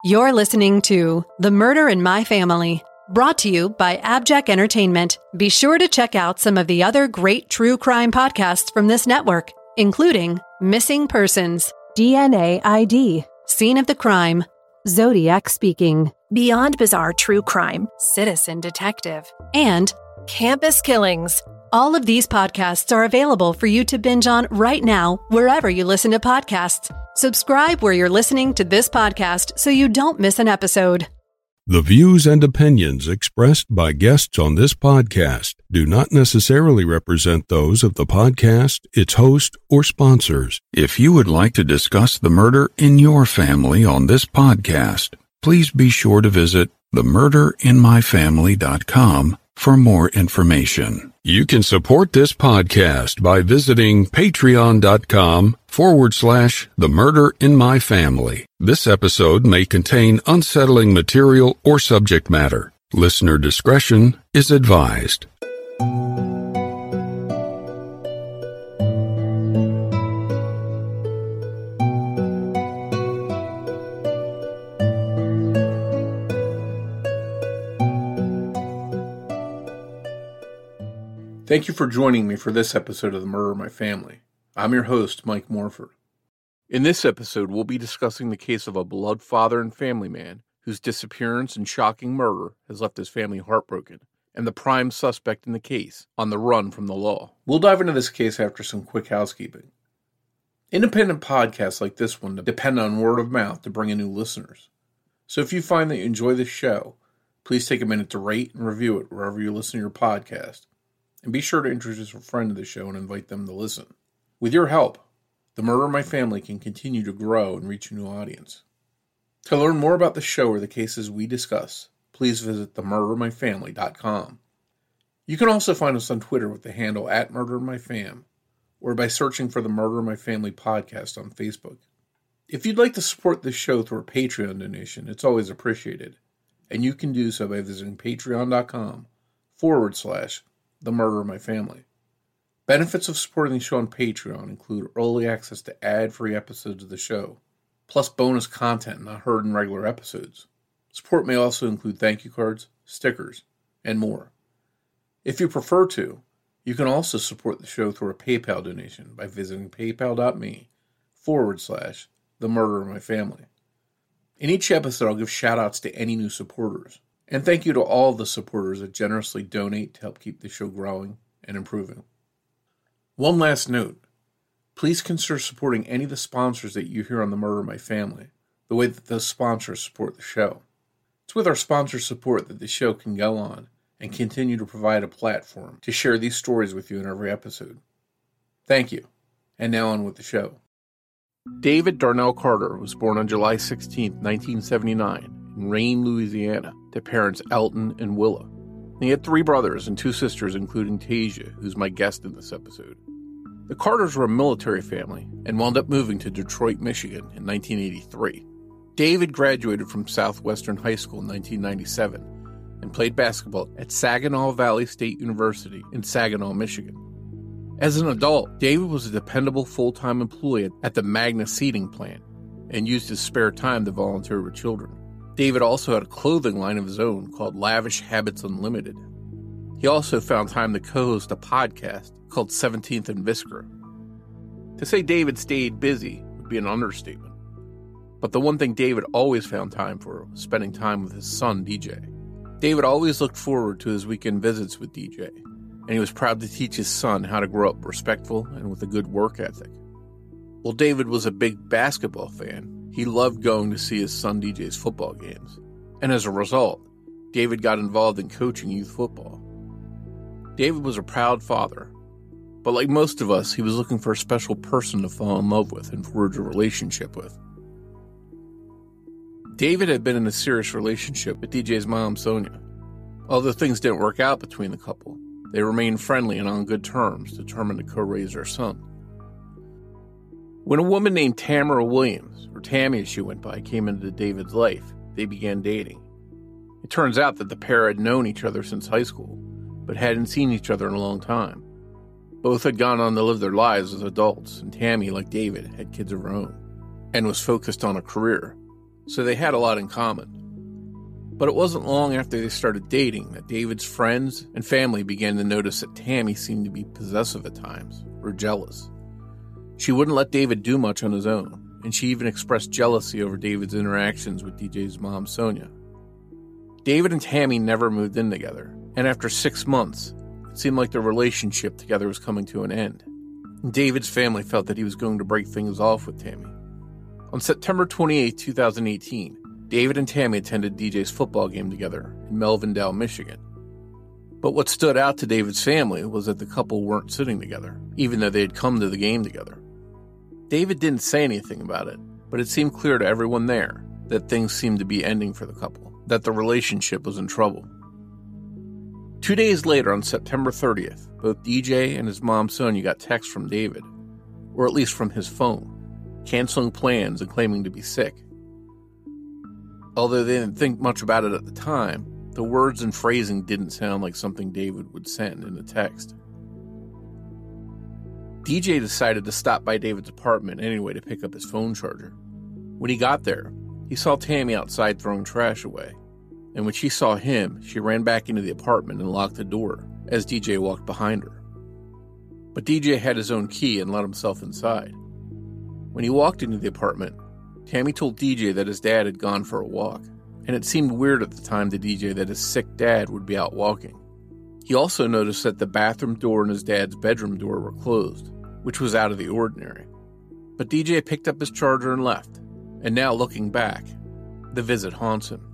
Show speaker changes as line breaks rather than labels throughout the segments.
You're listening to The Murder in My Family, brought to you by Abject Entertainment. Be sure to check out some of the other great true crime podcasts from this network, including Missing Persons, DNA ID, Scene of the Crime, Zodiac Speaking,
Beyond Bizarre True Crime,
Citizen Detective,
and Campus Killings.
All of these podcasts are available for you to binge on right now, wherever you listen to podcasts. Subscribe where you're listening to this podcast so you don't miss an episode.
The views and opinions expressed by guests on this podcast do not necessarily represent those of the podcast, its host, or sponsors. If you would like to discuss the murder in your family on this podcast, please be sure to visit themurderinmyfamily.com for more information. You can support this podcast by visiting patreon.com/The Murder in My Family. This episode may contain unsettling material or subject matter. Listener discretion is advised.
Thank you for joining me for this episode of The Murder in My Family. I'm your host, Mike Morford. In this episode, we'll be discussing the case of a beloved father and family man whose disappearance and shocking murder has left his family heartbroken, and the prime suspect in the case on the run from the law. We'll dive into this case after some quick housekeeping. Independent podcasts like this one depend on word of mouth to bring in new listeners. So if you find that you enjoy this show, please take a minute to rate and review it wherever you listen to your podcast. And be sure to introduce a friend to the show and invite them to listen. With your help, The Murder in My Family can continue to grow and reach a new audience. To learn more about the show or the cases we discuss, please visit themurderinmyfamily.com. You can also find us on Twitter with the handle @MurderInMyFam, or by searching for the Murder in My Family podcast on Facebook. If you'd like to support this show through a Patreon donation, it's always appreciated, and you can do so by visiting patreon.com/The Murder in My Family. Benefits of supporting the show on Patreon include early access to ad-free episodes of the show, plus bonus content not heard in regular episodes. Support may also include thank you cards, stickers, and more. If you prefer to, you can also support the show through a PayPal donation by visiting paypal.me/The Murder in My Family. In each episode, I'll give shout-outs to any new supporters. And thank you to all the supporters that generously donate to help keep the show growing and improving. One last note. Please consider supporting any of the sponsors that you hear on The Murder in My Family, the way that those sponsors support the show. It's with our sponsor support that the show can go on and continue to provide a platform to share these stories with you in every episode. Thank you. And now on with the show. David Darnell Carter was born on July 16, 1979, in Rayne, Louisiana, to parents Elton and Willa. He had 3 brothers and 2 sisters, including Tasia, who's my guest in this episode. The Carters were a military family and wound up moving to Detroit, Michigan in 1983. David graduated from Southwestern High School in 1997 and played basketball at Saginaw Valley State University in Saginaw, Michigan. As an adult, David was a dependable full-time employee at the Magna Seating plant and used his spare time to volunteer with children. David also had a clothing line of his own called Lavish Habits Unlimited. He also found time to co-host a podcast called 17th and Viscera. To say David stayed busy would be an understatement. But the one thing David always found time for was spending time with his son, DJ. David always looked forward to his weekend visits with DJ, and he was proud to teach his son how to grow up respectful and with a good work ethic. While David was a big basketball fan, he loved going to see his son DJ's football games, and as a result, David got involved in coaching youth football. David was a proud father, but like most of us, he was looking for a special person to fall in love with and forge a relationship with. David had been in a serious relationship with DJ's mom, Sonia. Although things didn't work out between the couple, they remained friendly and on good terms, determined to co-raise their son. When a woman named Tamara Williams, or Tammy as she went by, came into David's life, they began dating. It turns out that the pair had known each other since high school, but hadn't seen each other in a long time. Both had gone on to live their lives as adults, and Tammy, like David, had kids of her own, and was focused on a career, so they had a lot in common. But it wasn't long after they started dating that David's friends and family began to notice that Tammy seemed to be possessive at times, or jealous. She wouldn't let David do much on his own, and she even expressed jealousy over David's interactions with DJ's mom, Sonia. David and Tammy never moved in together, and after 6 months, it seemed like their relationship together was coming to an end. And David's family felt that he was going to break things off with Tammy. On September 28, 2018, David and Tammy attended DJ's football game together in Melvindale, Michigan. But what stood out to David's family was that the couple weren't sitting together, even though they had come to the game together. David didn't say anything about it, but it seemed clear to everyone there that things seemed to be ending for the couple, that the relationship was in trouble. 2 days later, on September 30th, both DJ and his mom Sonia got texts from David, or at least from his phone, canceling plans and claiming to be sick. Although they didn't think much about it at the time, the words and phrasing didn't sound like something David would send in a text. DJ decided to stop by David's apartment anyway to pick up his phone charger. When he got there, he saw Tammy outside throwing trash away, and when she saw him, she ran back into the apartment and locked the door as DJ walked behind her. But DJ had his own key and let himself inside. When he walked into the apartment, Tammy told DJ that his dad had gone for a walk, and it seemed weird at the time to DJ that his sick dad would be out walking. He also noticed that the bathroom door and his dad's bedroom door were closed, which was out of the ordinary. But DJ picked up his charger and left, and now looking back, the visit haunts him.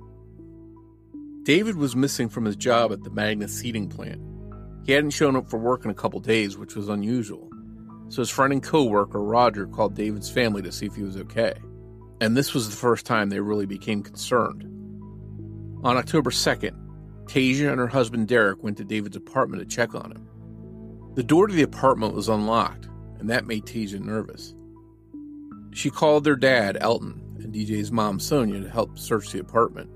David was missing from his job at the Magna seating plant. He hadn't shown up for work in a couple days, which was unusual. So his friend and co-worker Roger called David's family to see if he was okay. And this was the first time they really became concerned. On October 2nd, Tasia and her husband Derek went to David's apartment to check on him. The door to the apartment was unlocked, and that made Tasia nervous. She called their dad, Elton, and DJ's mom, Sonia, to help search the apartment.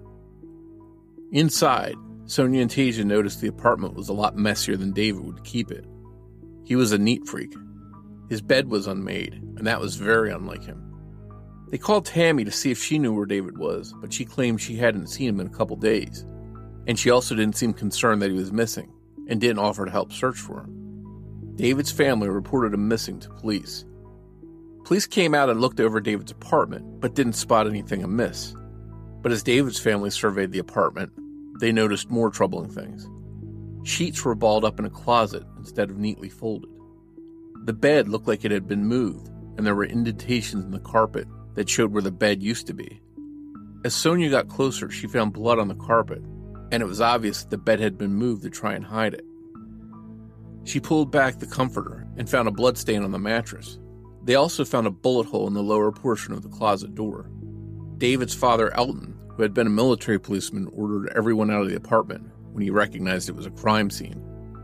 Inside, Sonia and Tasia noticed the apartment was a lot messier than David would keep it. He was a neat freak. His bed was unmade, and that was very unlike him. They called Tammy to see if she knew where David was, but she claimed she hadn't seen him in a couple days. And she also didn't seem concerned that he was missing, and didn't offer to help search for him. David's family reported him missing to police. Police came out and looked over David's apartment, but didn't spot anything amiss. But as David's family surveyed the apartment, they noticed more troubling things. Sheets were balled up in a closet instead of neatly folded. The bed looked like it had been moved, and there were indentations in the carpet that showed where the bed used to be. As Sonia got closer, she found blood on the carpet, and it was obvious that the bed had been moved to try and hide it. She pulled back the comforter and found a blood stain on the mattress. They also found a bullet hole in the lower portion of the closet door. David's father, Elton, who had been a military policeman, ordered everyone out of the apartment when he recognized it was a crime scene.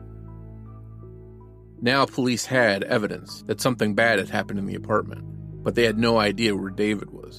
Now police had evidence that something bad had happened in the apartment, but they had no idea where David was.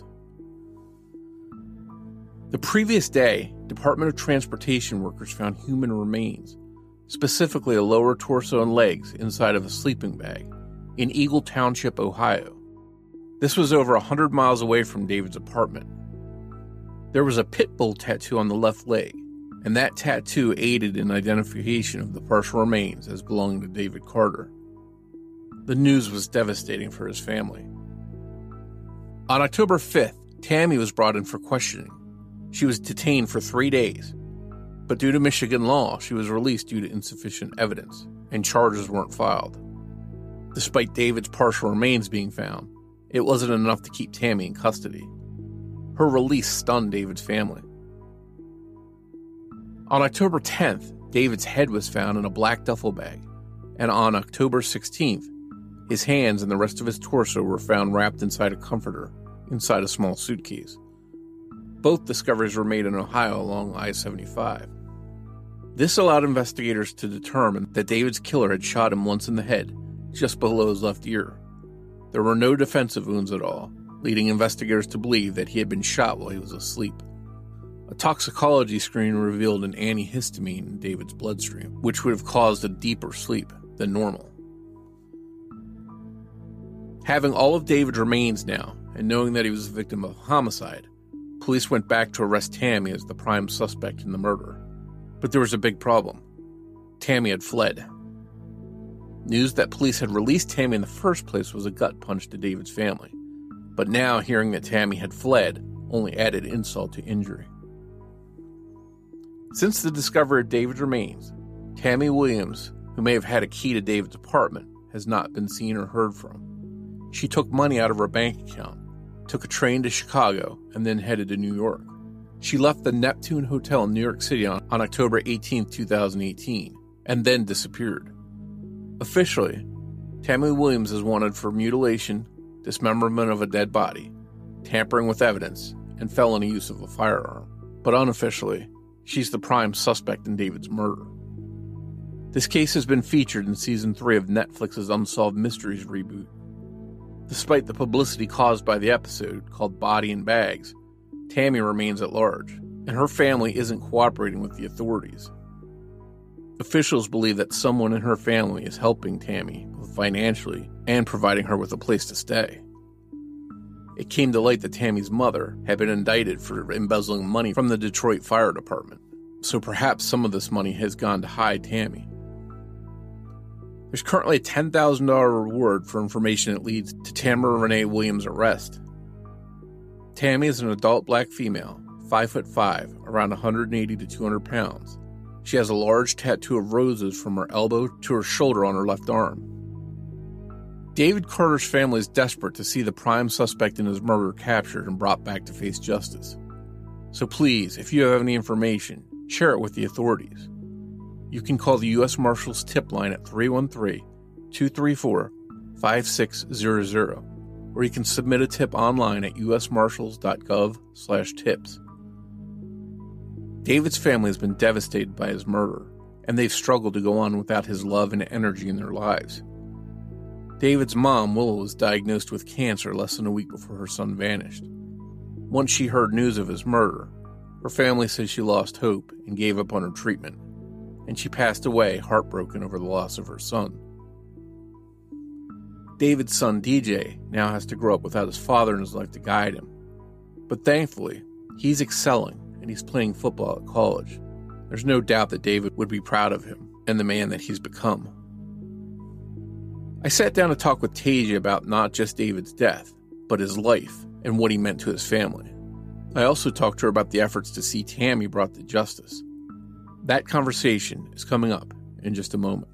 The previous day, Department of Transportation workers found human remains, specifically a lower torso and legs inside of a sleeping bag in Eagle Township, Ohio. This was over 100 miles away from David's apartment. There was a pit bull tattoo on the left leg, and that tattoo aided in identification of the partial remains as belonging to David Carter. The news was devastating for his family. On October 5th, Tammy was brought in for questioning. She was detained for 3 days, but due to Michigan law, she was released due to insufficient evidence, and charges weren't filed. Despite David's partial remains being found, it wasn't enough to keep Tammy in custody. Her release stunned David's family. On October 10th, David's head was found in a black duffel bag, and on October 16th, his hands and the rest of his torso were found wrapped inside a comforter, inside a small suitcase. Both discoveries were made in Ohio along I-75. This allowed investigators to determine that David's killer had shot him once in the head, just below his left ear. There were no defensive wounds at all, leading investigators to believe that he had been shot while he was asleep. A toxicology screen revealed an antihistamine in David's bloodstream, which would have caused a deeper sleep than normal. Having all of David's remains now, and knowing that he was a victim of homicide, Police went back to arrest Tammy as the prime suspect in the murder. But there was a big problem. Tammy had fled. News that police had released Tammy in the first place was a gut punch to David's family. But now hearing that Tammy had fled only added insult to injury. Since the discovery of David's remains, Tammy Williams, who may have had a key to David's apartment, has not been seen or heard from. She took money out of her bank account, took a train to Chicago, and then headed to New York. She left the Neptune Hotel in New York City on October 18, 2018, and then disappeared. Officially, Tammy Williams is wanted for mutilation, dismemberment of a dead body, tampering with evidence, and felony use of a firearm. But unofficially, she's the prime suspect in David's murder. This case has been featured in Season 3 of Netflix's Unsolved Mysteries reboot. Despite the publicity caused by the episode, called Body in Bags, Tammy remains at large, and her family isn't cooperating with the authorities. Officials believe that someone in her family is helping Tammy, both financially and providing her with a place to stay. It came to light that Tammy's mother had been indicted for embezzling money from the Detroit Fire Department, so perhaps some of this money has gone to hide Tammy. There's currently a $10,000 reward for information that leads to Tamara Renee Williams' arrest. Tammy is an adult black female, 5'5", around 180 to 200 pounds. She has a large tattoo of roses from her elbow to her shoulder on her left arm. David Carter's family is desperate to see the prime suspect in his murder captured and brought back to face justice. So please, if you have any information, share it with the authorities. You can call the U.S. Marshals tip line at 313-234-5600, or you can submit a tip online at usmarshals.gov/tips. David's family has been devastated by his murder, and they've struggled to go on without his love and energy in their lives. David's mom, Willow, was diagnosed with cancer less than a week before her son vanished. Once she heard news of his murder, her family said she lost hope and gave up on her treatment, and she passed away heartbroken over the loss of her son. David's son, DJ, now has to grow up without his father in his life to guide him. But thankfully, he's excelling, and he's playing football at college. There's no doubt that David would be proud of him and the man that he's become. I sat down to talk with Tasia about not just David's death, but his life and what he meant to his family. I also talked to her about the efforts to see Tammy brought to justice. That conversation is coming up in just a moment.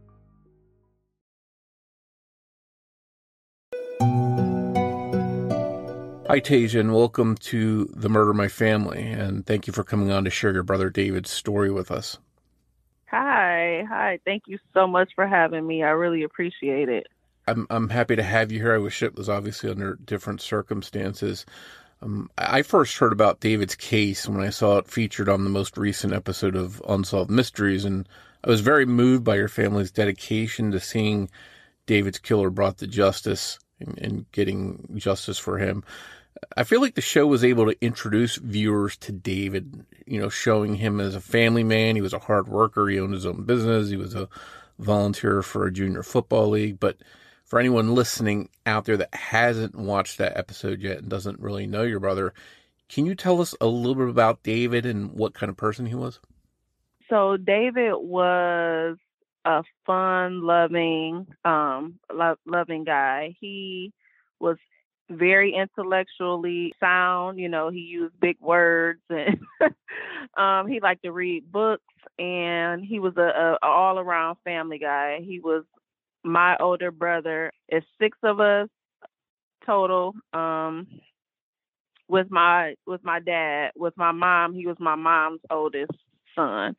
Hi, Tasia, and welcome to The Murder My Family, and thank you for coming on to share your brother David's story with us.
Hi. Thank you so much for having me. I really appreciate it.
I'm happy to have you here. I wish it was obviously under different circumstances. I first heard about David's case when I saw it featured on the most recent episode of Unsolved Mysteries, and I was very moved by your family's dedication to seeing David's killer brought to justice and getting justice for him. I feel like the show was able to introduce viewers to David, showing him as a family man. He was a hard worker. He owned his own business. He was a volunteer for a junior football league. But for anyone listening out there that hasn't watched that episode yet and doesn't really know your brother, can you tell us a little bit about David and what kind of person he was?
So David was a fun, loving guy. He was very intellectually sound. He used big words, and he liked to read books, and he was a all-around family guy. He was my older brother. It's 6 of us total. With my dad, with my mom, he was my mom's oldest son.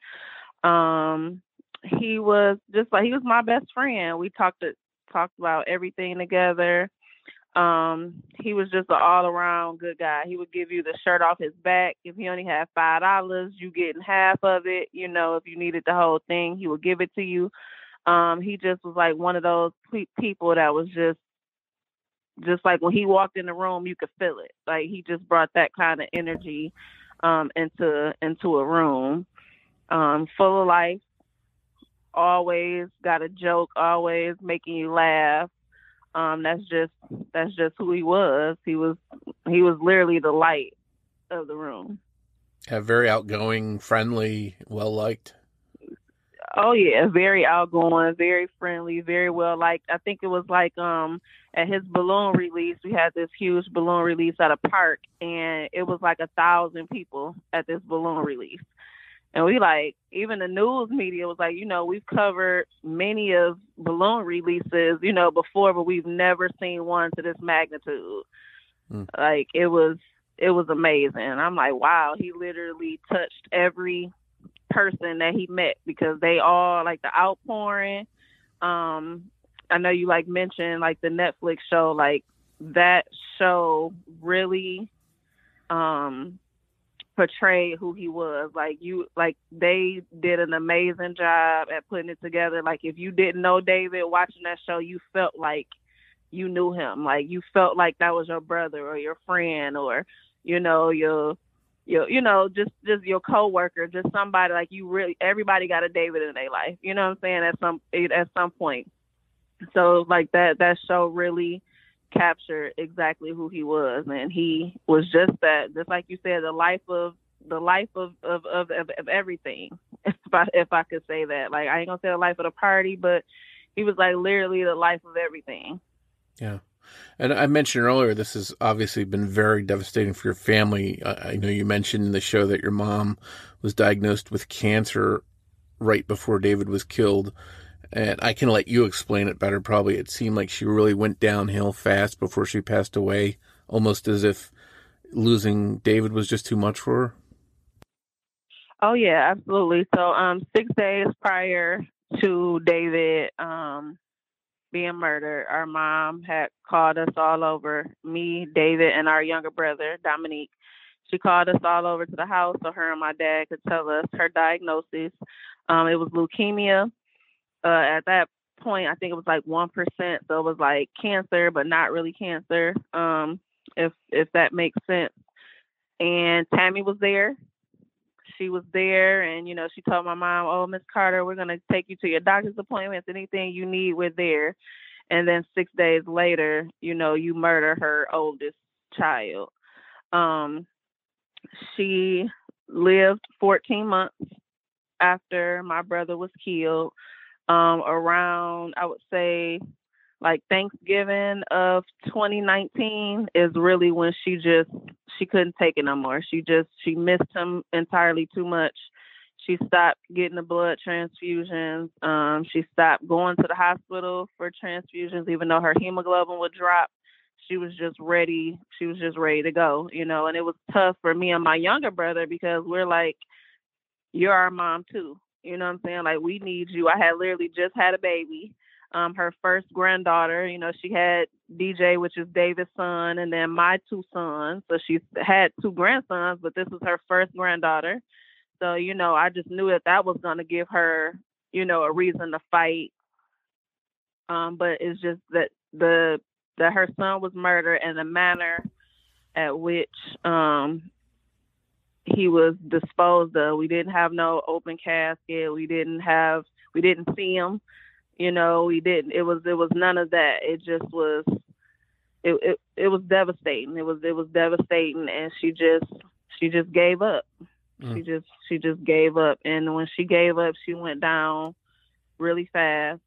He was he was my best friend. We talked about everything together. He was just an all-around good guy. He would give you the shirt off his back. If he only had $5, you getting half of it. If you needed the whole thing, he would give it to you. He just was like one of those people that was just like when he walked in the room, you could feel it. Like he just brought that kind of energy into a room, full of life. Always got a joke, always making you laugh. That's just who he was. He was literally the light of the room.
Very outgoing, friendly, well-liked.
Oh yeah, very outgoing, very friendly, very well liked. I think it was like at his balloon release, we had this huge balloon release at a park, and it was like 1,000 people at this balloon release. And we like, even the news media was like, we've covered many of balloon releases, before, but we've never seen one to this magnitude. Like it was amazing. And I'm like, wow, he literally touched every person that he met, because they all like the outpouring. I know you like mentioned like the Netflix show, like that show really portrayed who he was. Like they did an amazing job at putting it together. Like if you didn't know David, watching that show, you felt like you knew him. Like you felt like that was your brother or your friend, or just your coworker, just somebody like you really. Everybody got a David in their life. You know what I'm saying? At some point. So like that show really captured exactly who he was, and he was just that, just like you said, the life of everything. If I could say that, like I ain't gonna say the life of the party, but he was like literally the life of everything.
Yeah. And I mentioned earlier, this has obviously been very devastating for your family. I know you mentioned in the show that your mom was diagnosed with cancer right before David was killed. And I can let you explain it better. Probably it seemed like she really went downhill fast before she passed away, almost as if losing David was just too much for her.
Oh yeah, absolutely. So 6 days prior to David being murdered, our mom had called us all over, me, David, and our younger brother, Dominique. She called us all over to the house so her and my dad could tell us her diagnosis. It was leukemia. At that point, I think it was like 1%. So it was like cancer, but not really cancer, if that makes sense. And Tammy was there. She was there, and, she told my mom, "Oh, Miss Carter, we're going to take you to your doctor's appointments. Anything you need, we're there." And then 6 days later, you murder her oldest child. She lived 14 months after my brother was killed. Around, I would say, like Thanksgiving of 2019 is really when she couldn't take it no more. She missed him entirely too much. She stopped getting the blood transfusions. She stopped going to the hospital for transfusions, even though her hemoglobin would drop. She was just ready. She was just ready to go, and it was tough for me and my younger brother, because we're like, you're our mom too. You know what I'm saying? Like, we need you. I had literally just had a baby. Her first granddaughter, she had DJ, which is David's son, and then my two sons. So she had two grandsons, but this was her first granddaughter. So, I just knew that was going to give her, a reason to fight. But it's just that that her son was murdered, and the manner at which he was disposed of. We didn't have no open casket. We didn't see him. It was none of that. It just was, it was devastating. It was devastating. And she just gave up. She just gave up. And when she gave up, she went down really fast.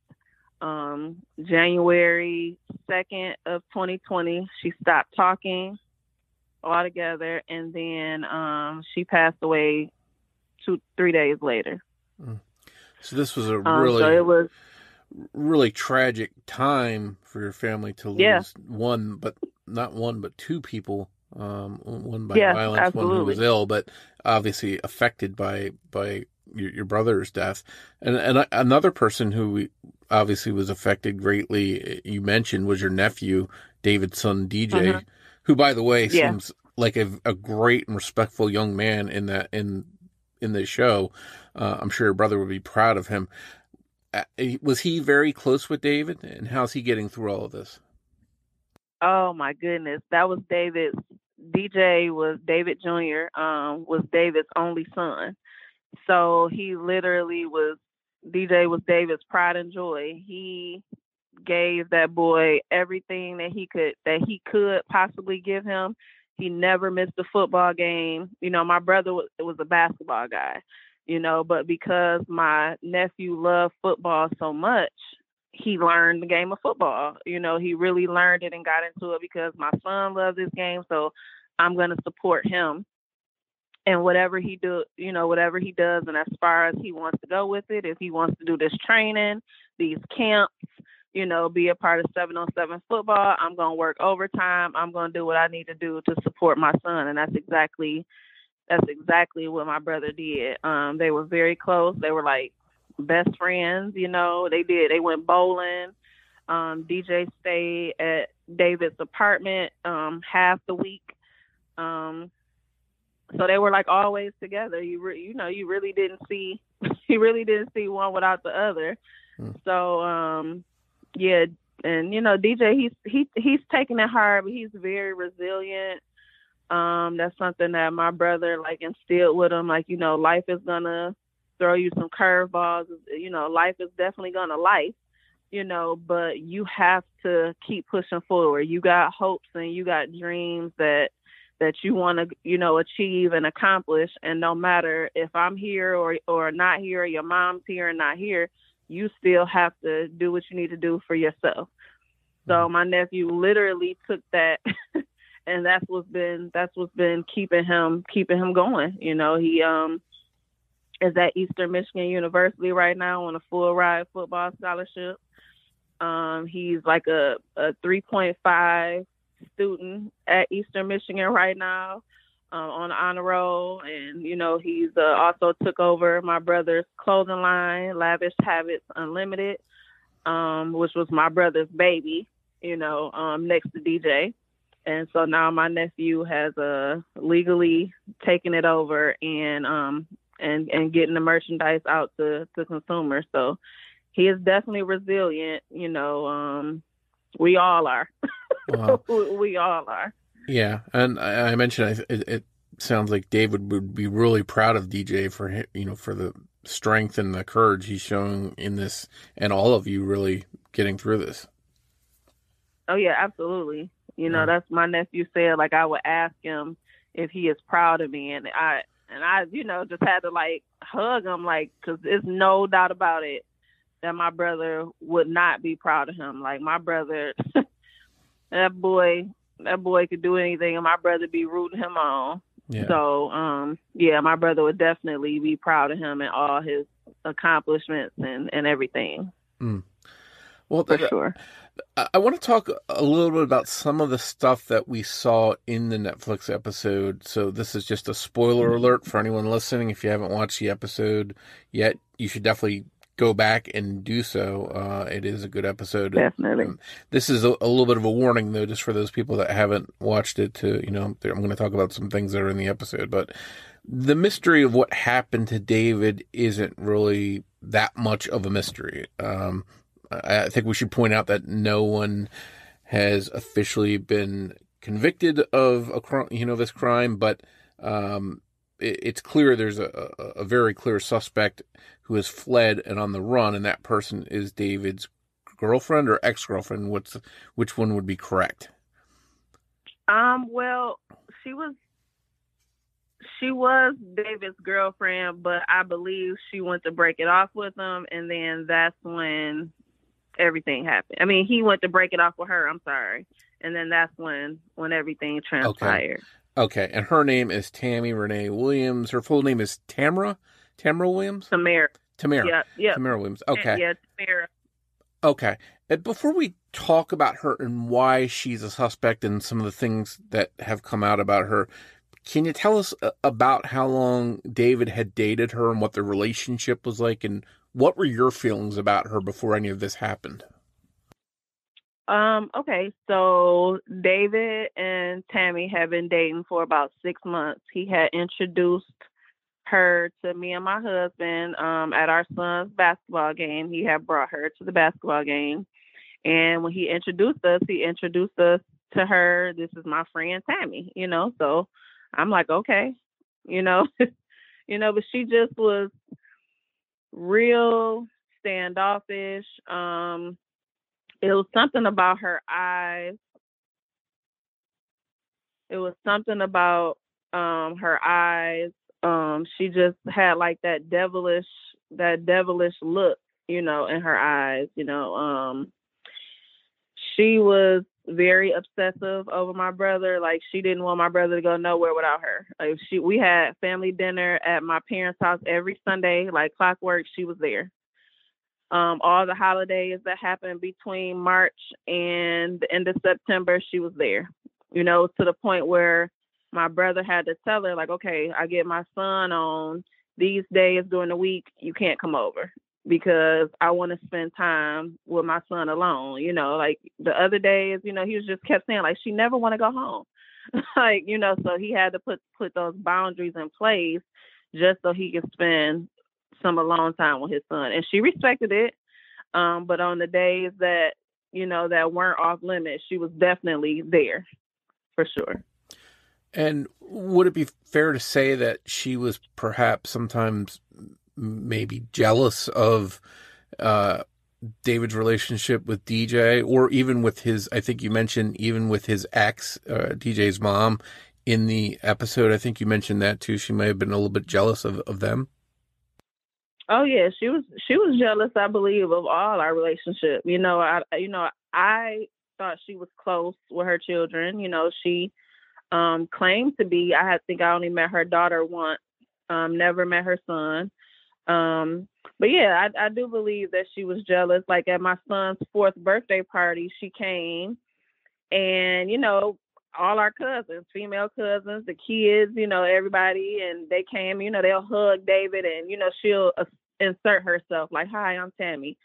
January 2nd of 2020, she stopped talking altogether. And then, she passed away 2-3 days later.
So this was really tragic time for your family to lose not one, but two people. One by violence, absolutely. One who was ill, but obviously affected by your brother's death. And another person who obviously was affected greatly, you mentioned, was your nephew, David's son, DJ, who, by the way, seems like a great and respectful young man in the show. I'm sure your brother would be proud of him. Was he very close with David, and how's he getting through all of this?
Oh my goodness, that was David's. DJ was David Jr. Was David's only son, so he literally was. DJ was David's pride and joy. He gave that boy everything that he could possibly give him. He never missed a football game. You know, my brother was a basketball guy, you know, but because my nephew loved football so much, he learned the game of football. You know, he really learned it and got into it because my son loves this game. So I'm going to support him. And whatever he does, and as far as he wants to go with it, if he wants to do this training, these camps, you know, be a part of 7-on-7 football, I'm going to work overtime. I'm going to do what I need to do to support my son. And that's exactly what my brother did. They were very close. They were like best friends, you know. They went bowling. DJ stayed at David's apartment half the week. So they were like always together. You really didn't see one without the other. So yeah, and you know, DJ, he's taking it hard, but he's very resilient. That's something that my brother like instilled with him. Like, you know, life is gonna throw you some curveballs. You know, life is definitely gonna life. You know, but you have to keep pushing forward. You got hopes and you got dreams that you want to, you know, achieve and accomplish. And no matter if I'm here or not here, or your mom's here and not here, you still have to do what you need to do for yourself. So my nephew literally took that and that's what's been keeping him going. You know, he is at Eastern Michigan University right now on a full ride football scholarship. He's like a 3.5 student at Eastern Michigan right now on the honor roll. And, you know, he's also took over my brother's clothing line, Lavish Habits Unlimited, which was my brother's baby, you know, next to DJ. And so now my nephew has legally taken it over and getting the merchandise out to consumers. So he is definitely resilient, you know. We all are. Wow. We all are.
Yeah, and I mentioned it sounds like David would be really proud of DJ for, you know, for the strength and the courage he's showing in this, and all of you really getting through this.
Oh yeah, absolutely. You know, that's my nephew said. Like, I would ask him if he is proud of me, and I, you know, just had to like hug him, like, because there's no doubt about it that my brother would not be proud of him. Like, my brother, that boy could do anything, and my brother be rooting him on. Yeah. So, yeah, my brother would definitely be proud of him and all his accomplishments and everything.
Well,
for sure.
I want to talk a little bit about some of the stuff that we saw in the Netflix episode. So this is just a spoiler alert for anyone listening. If you haven't watched the episode yet, you should definitely go back and do so. It is a good episode.
Definitely.
This is a little bit of a warning, though, just for those people that haven't watched it. To, you know, I'm going to talk about some things that are in the episode, but the mystery of what happened to David isn't really that much of a mystery. I think we should point out that no one has officially been convicted of this crime, but it's clear there's a very clear suspect who has fled and on the run, and that person is David's girlfriend or ex-girlfriend. Which one would be correct?
Well, she was David's girlfriend, but I believe she went to break it off with him, and then that's when everything happened. I mean, he went to break it off with her. I'm sorry, and then that's when everything transpired.
Okay, and her name is Tammy Renee Williams. Her full name is Tamara Williams?
Tamara.
Yeah. Tamara Williams. Okay.
Yeah, Tamara.
Okay. And before we talk about her and why she's a suspect and some of the things that have come out about her, can you tell us about how long David had dated her and what their relationship was like, and what were your feelings about her before any of this happened?
Okay, so David and Tammy have been dating for about 6 months. He had introduced her to me and my husband at our son's basketball game. He had brought her to the basketball game. And when he introduced us to her. This is my friend Tammy, you know. So I'm like, okay, you know, but she just was real standoffish. It was something about her eyes. It was something about her eyes. She just had like that devilish look, in her eyes. She was very obsessive over my brother. Like, she didn't want my brother to go nowhere without her. Like, we had family dinner at my parents' house every Sunday, like clockwork. She was there. All the holidays that happened between March and the end of September, she was there. To the point where my brother had to tell her, like, okay, I get my son on these days during the week, you can't come over because I want to spend time with my son alone. Like the other days, he was just kept saying, like, she never want to go home. Like, so he had to put those boundaries in place just so he could spend some alone time with his son. And she respected it. But on the days that, that weren't off limits, she was definitely there. For sure.
And would it be fair to say that she was perhaps sometimes maybe jealous of David's relationship with DJ, or even with his, I think you mentioned, even with his ex, DJ's mom, in the episode? I think you mentioned that too. She may have been a little bit jealous of them.
Oh yeah, she was jealous, I believe, of all our relationship. I thought she was close with her children. She claimed to be. I think I only met her daughter once, never met her son. But yeah, I do believe that she was jealous. Like at my son's 4th birthday party, she came, and all our cousins, female cousins, the kids, everybody, and they came. They'll hug David, and she'll insert herself like, "Hi, I'm Tammy,"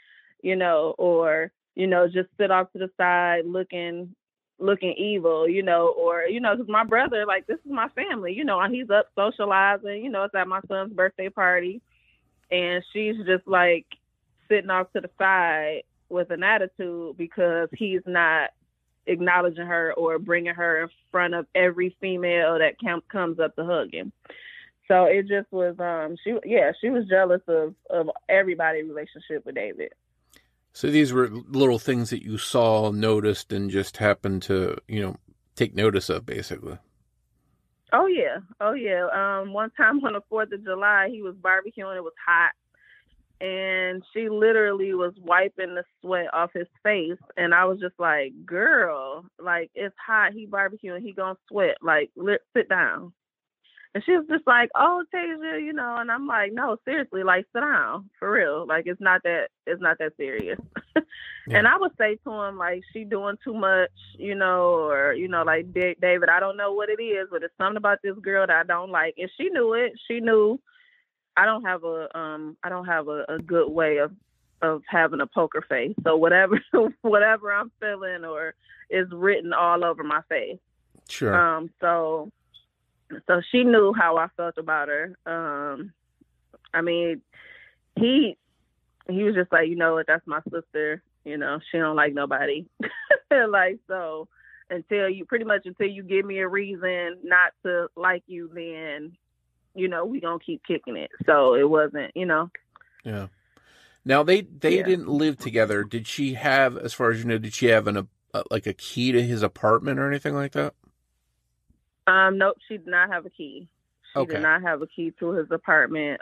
or just sit off to the side looking evil, or, because my brother, like, this is my family, and he's up socializing, it's at my son's birthday party. And she's just like sitting off to the side with an attitude because he's not acknowledging her or bringing her in front of every female that comes up to hug him. So it just was, she was jealous of everybody's relationship with David.
So these were little things that you saw, noticed, and just happened to, take notice of, basically.
Oh, yeah. One time on the 4th of July, he was barbecuing. It was hot. And she literally was wiping the sweat off his face. And I was just like, girl, like, it's hot. He barbecuing. He gonna sweat. Like, sit down. And she was just like, oh, Tasia, and I'm like, no, seriously, like, sit down, for real. Like, it's not that serious. Yeah. And I would say to him, like, she doing too much, or, like, David, I don't know what it is, but it's something about this girl that I don't like. And she knew it. She knew I don't have a good way of having a poker face. So whatever I'm feeling or is written all over my face.
Sure.
So she knew how I felt about her. I mean, he was just like, that's my sister. She don't like nobody. Like, so until you give me a reason not to like you, then, we gonna keep kicking it. So it wasn't,
Yeah. Now they didn't live together. Did she have, as far as did she have a key to his apartment or anything like that?
Nope, she did not have a key. She did not have a key to his apartment.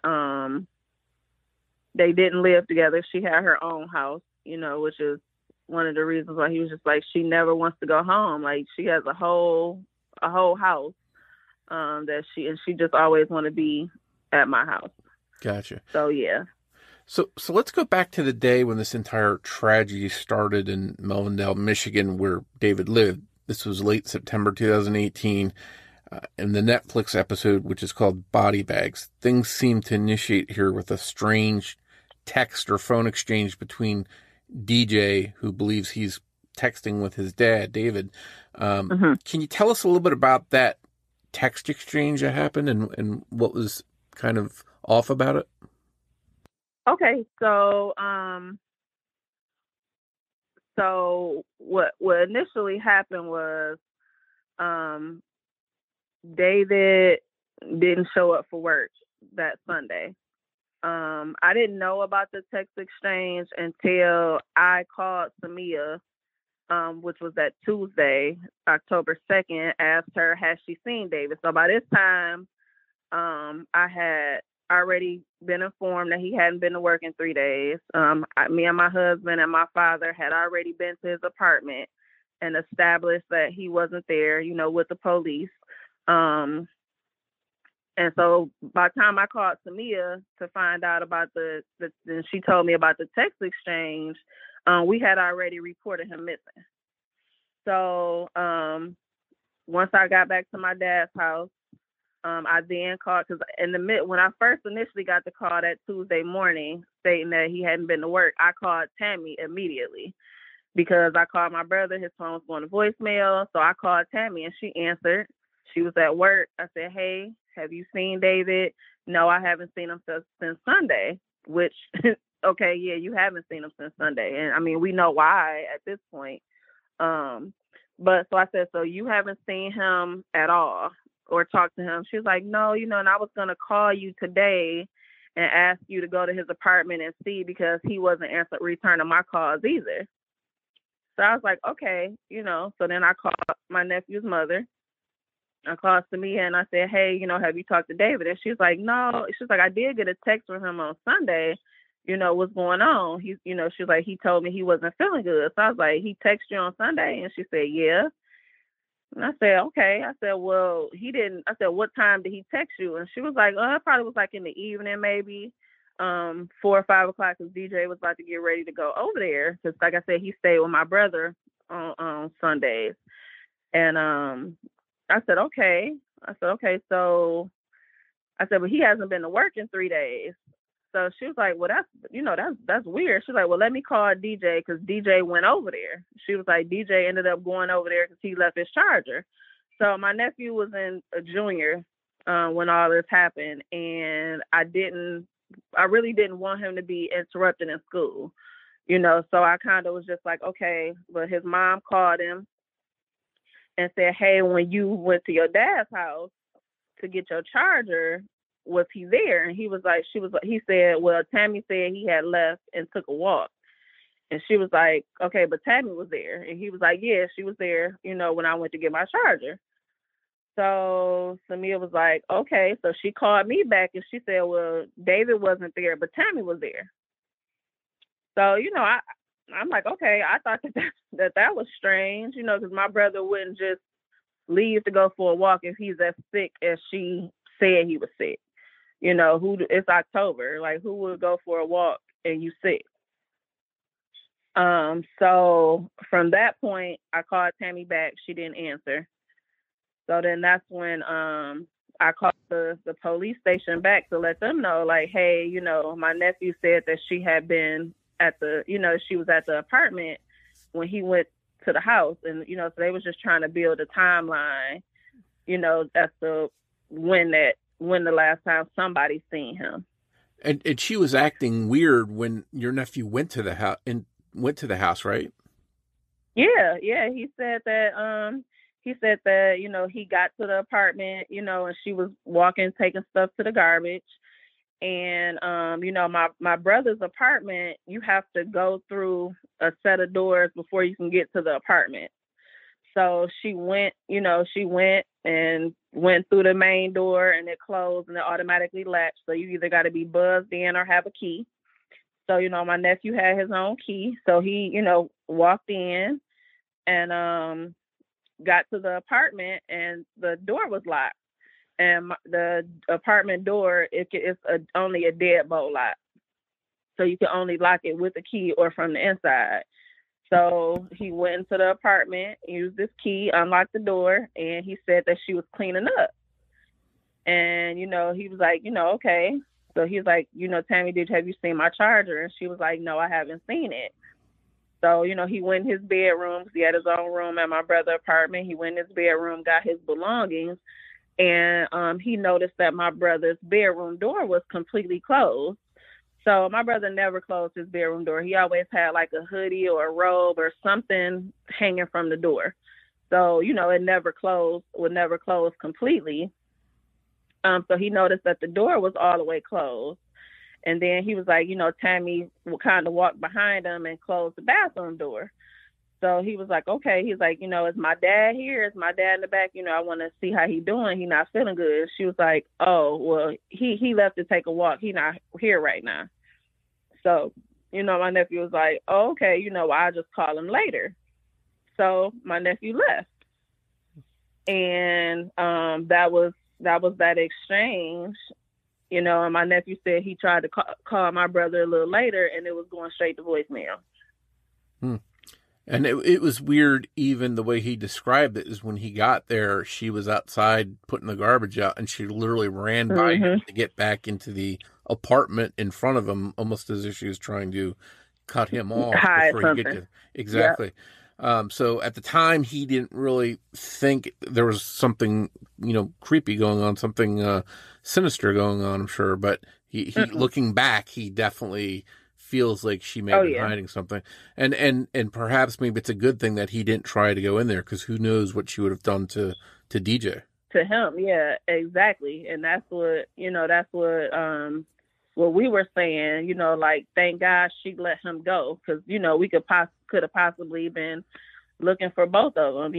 They didn't live together. She had her own house, which is one of the reasons why he was just like, she never wants to go home. Like, she has a whole house that she just always want to be at my house.
Gotcha.
So yeah.
So let's go back to the day when this entire tragedy started in Melvindale, Michigan, where David lived. This was late September 2018. In the Netflix episode, which is called Body Bags, things seem to initiate here with a strange text or phone exchange between DJ, who believes he's texting with his dad, David. Can you tell us a little bit about that text exchange that happened and what was kind of off about it?
Okay, so what initially happened was David didn't show up for work that Sunday. I didn't know about the text exchange until I called Samia which was that Tuesday, October 2nd, asked her, has she seen David? So by this time, I had already been informed that he hadn't been to work in 3 days. Me and my husband and my father had already been to his apartment and established that he wasn't there, with the police. And so by the time I called Samia to find out about and she told me about the text exchange, we had already reported him missing. So once I got back to my dad's house, I then called, because when I first initially got the call that Tuesday morning stating that he hadn't been to work, I called Tammy immediately because I called my brother. His phone was going to voicemail. So I called Tammy and she answered. She was at work. I said, hey, have you seen David? No, I haven't seen him since Sunday, which, okay, yeah, you haven't seen him since Sunday. And I mean, we know why at this point. But so I said, so you haven't seen him at all or talked to him? She was like, no, and I was going to call you today and ask you to go to his apartment and see, because he wasn't returning my calls either. So I was like, okay, so then I called my nephew's mother. I called Samia and I said, hey, have you talked to David? And she was like, no. She's like, I did get a text from him on Sunday. What's going on? She was like, he told me he wasn't feeling good. So I was like, he texted you on Sunday? And she said, yeah. And I said, okay. I said, well, he didn't. I said, what time did he text you? And she was like, it probably was like in the evening, maybe 4 or 5 o'clock, because DJ was about to get ready to go over there. Because like I said, he stayed with my brother on Sundays. And I said, okay. So I said, but he hasn't been to work in 3 days. So she was like, well, that's weird. She was like, well, let me call DJ, because DJ went over there. She was like, DJ ended up going over there because he left his charger. So my nephew was in a junior when all this happened. And I really didn't want him to be interrupted in school, so I kind of was just like, okay. But his mom called him and said, hey, when you went to your dad's house to get your charger, was he there? And he said, well, Tammy said he had left and took a walk. And she was like, okay, but Tammy was there. And he was like, yeah, she was there, when I went to get my charger. So Samia was like, okay. So she called me back and she said, well, David wasn't there, but Tammy was there. So, I'm like, okay, I thought that was strange, because my brother wouldn't just leave to go for a walk if he's as sick as she said he was sick. It's October. Like, who would go for a walk and you sick? So from that point, I called Tammy back. She didn't answer. So then that's when I called the police station back to let them know, like, hey, my nephew said that she had been at she was at the apartment when he went to the house. And, so they was just trying to build a timeline, as to when the last time somebody seen him.
And she was acting weird when your nephew went to the house, right?
Yeah. He said that he got to the apartment, and she was walking, taking stuff to the garbage. And my brother's apartment, you have to go through a set of doors before you can get to the apartment. So she went and went through the main door, and it closed and it automatically latched. So you either got to be buzzed in or have a key. So, my nephew had his own key. So he, walked in and got to the apartment, and the door was locked. And the apartment door, it's only a deadbolt lock. So you can only lock it with a key or from the inside. So he went into the apartment, used his key, unlocked the door, and he said that she was cleaning up. And, he was like, okay. So he was like, Tammy, have you seen my charger? And she was like, no, I haven't seen it. So, he went in his bedroom, because he had his own room at my brother's apartment. He went in his bedroom, got his belongings, and he noticed that my brother's bedroom door was completely closed. So my brother never closed his bedroom door. He always had like a hoodie or a robe or something hanging from the door. So, it would never close completely. So he noticed that the door was all the way closed. And then he was like, Tammy would kind of walk behind him and close the bathroom door. So he was like, okay. He's like, is my dad here? Is my dad in the back? I want to see how he doing. He not feeling good. She was like, oh, well, he left to take a walk. He not here right now. So, my nephew was like, oh, okay, I'll just call him later. So my nephew left. And that was that exchange, and my nephew said he tried to call my brother a little later, and it was going straight to voicemail.
And it was weird, even the way he described it, is when he got there, she was outside putting the garbage out, and she literally ran by him to get back into the apartment in front of him, almost as if she was trying to cut him off before he get to exactly. Yep. So at the time, he didn't really think there was something, creepy going on, something sinister going on, I'm sure. But he looking back, he definitely feels like she may have been hiding something. And perhaps maybe it's a good thing that he didn't try to go in there, because who knows what she would have done to DJ. To
him, yeah, exactly. And that's what, what we were saying, like, thank God she let him go, because, we could have possibly been looking for both of them,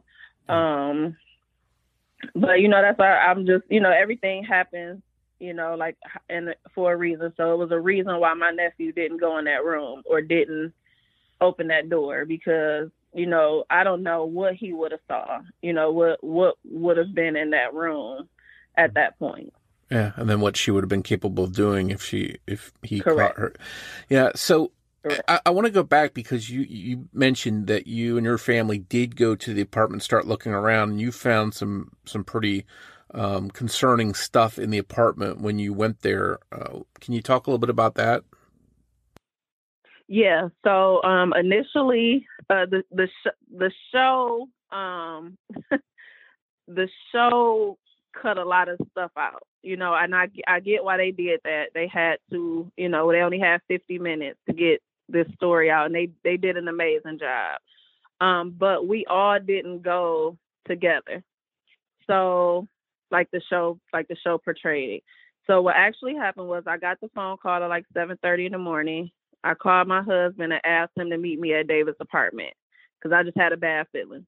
but, that's why I'm just, everything happens, for a reason. So it was a reason why my nephew didn't go in that room or didn't open that door, because, I don't know what he would have saw, what would have been in that room at that point.
Yeah, and then what she would have been capable of doing if he
Correct.
caught her. Yeah, so I want to go back, because you mentioned that you and your family did go to the apartment, start looking around, and you found some pretty concerning stuff in the apartment when you went there. Can you talk a little bit about that?
Yeah. So initially, the show the show cut a lot of stuff out, and I get why they did that. They had to, they only had 50 minutes to get this story out, and they did an amazing job. But we all didn't go together. So like the show portrayed it. So what actually happened was, I got the phone call at like 7:30 in the morning. I called my husband and asked him to meet me at David's apartment, because I just had a bad feeling.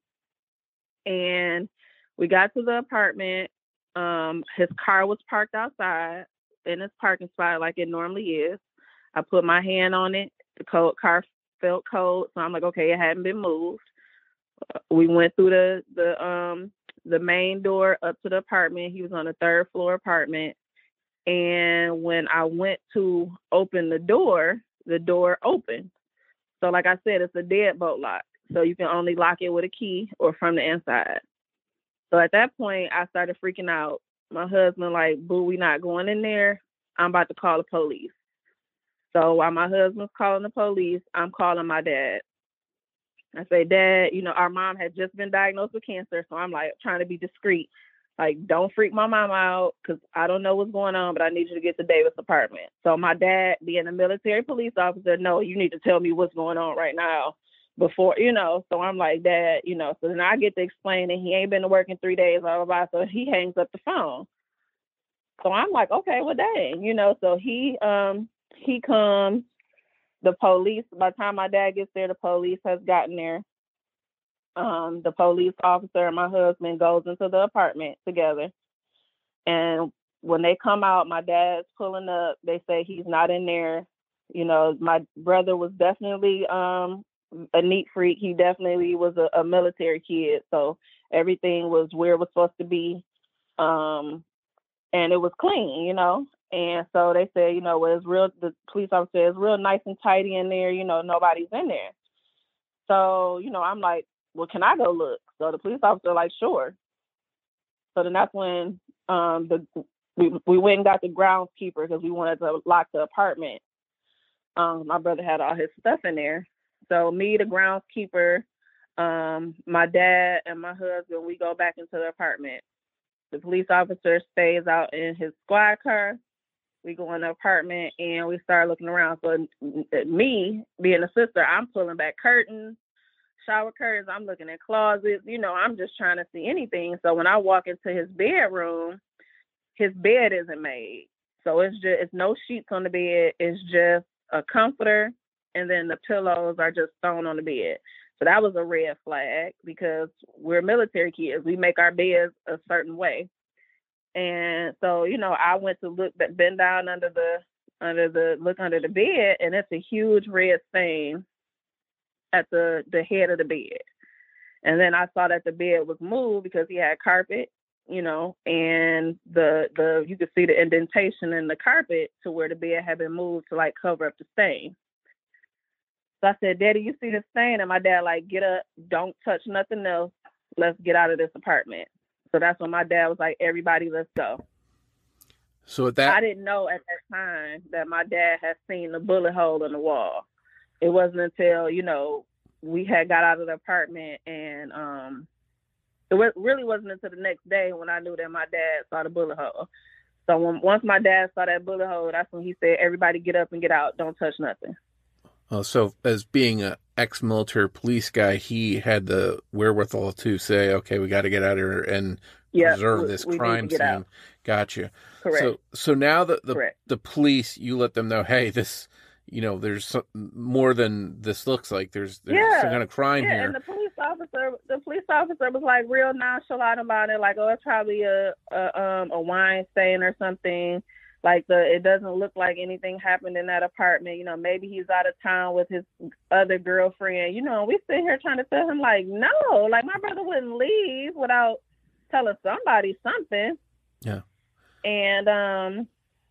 And we got to the apartment. His car was parked outside in his parking spot like it normally is. I put my hand on it. The car felt cold, so I'm like, okay, it hadn't been moved. We went through the main door up to the apartment. He was on the 3rd floor apartment. And when I went to open the door opened. So like I said, it's a deadbolt lock. So you can only lock it with a key or from the inside. So at that point, I started freaking out. My husband like, boo, we not going in there. I'm about to call the police. So while my husband's calling the police, I'm calling my dad. I say, Dad, our mom had just been diagnosed with cancer. So I'm like trying to be discreet. Like, don't freak my mom out, because I don't know what's going on, but I need you to get to David's apartment. So my dad, being a military police officer, no, you need to tell me what's going on right now before, So I'm like, Dad, so then I get to explain, and he ain't been to work in 3 days, blah, blah, blah. So he hangs up the phone. So I'm like, okay, well, dang, so he comes, the police, by the time my dad gets there, the police has gotten there. The police officer and my husband goes into the apartment together. And when they come out, my dad's pulling up. They say he's not in there. My brother was definitely a neat freak. He definitely was a military kid. So everything was where it was supposed to be. And it was clean, And so they said, the police officer said, it's real nice and tidy in there. Nobody's in there. So, I'm like, well, can I go look? So the police officer like, sure. So then that's when we went and got the groundskeeper, because we wanted to lock the apartment. My brother had all his stuff in there. So me, the groundskeeper, my dad, and my husband, we go back into the apartment. The police officer stays out in his squad car. We go in the apartment and we start looking around. So me, being a sister, I'm pulling back curtains, shower curtains. I'm looking at closets. I'm just trying to see anything. So when I walk into his bedroom, his bed isn't made. So it's no sheets on the bed. It's just a comforter, and then the pillows are just thrown on the bed. So that was a red flag because we're military kids. We make our beds a certain way. And so, I went to bend down under the bed, and it's a huge red stain at the head of the bed. And then I saw that the bed was moved because he had carpet, and the you could see the indentation in the carpet to where the bed had been moved to like cover up the stain. So I said, Daddy, you see the stain? And my dad like, get up, don't touch nothing else. Let's get out of this apartment. So that's when my dad was like, everybody, let's go.
So at that,
I didn't know at that time that my dad had seen the bullet hole in the wall. It wasn't until, we had got out of the apartment, and really wasn't until the next day when I knew that my dad saw the bullet hole. So once my dad saw that bullet hole, that's when he said, everybody get up and get out. Don't touch nothing.
So as being an ex-military police guy, he had the wherewithal to say, okay, we got to get out of here and preserve this crime scene. Out. Gotcha.
Correct.
So now the police, you let them know, hey, this, there's more than this looks like. There's some kind of crime here.
And the police officer was like real nonchalant about it. Like, oh, it's probably a wine stain or something. Like it doesn't look like anything happened in that apartment. Maybe he's out of town with his other girlfriend. We sit here trying to tell him like, no, like my brother wouldn't leave without telling somebody something.
Yeah.
And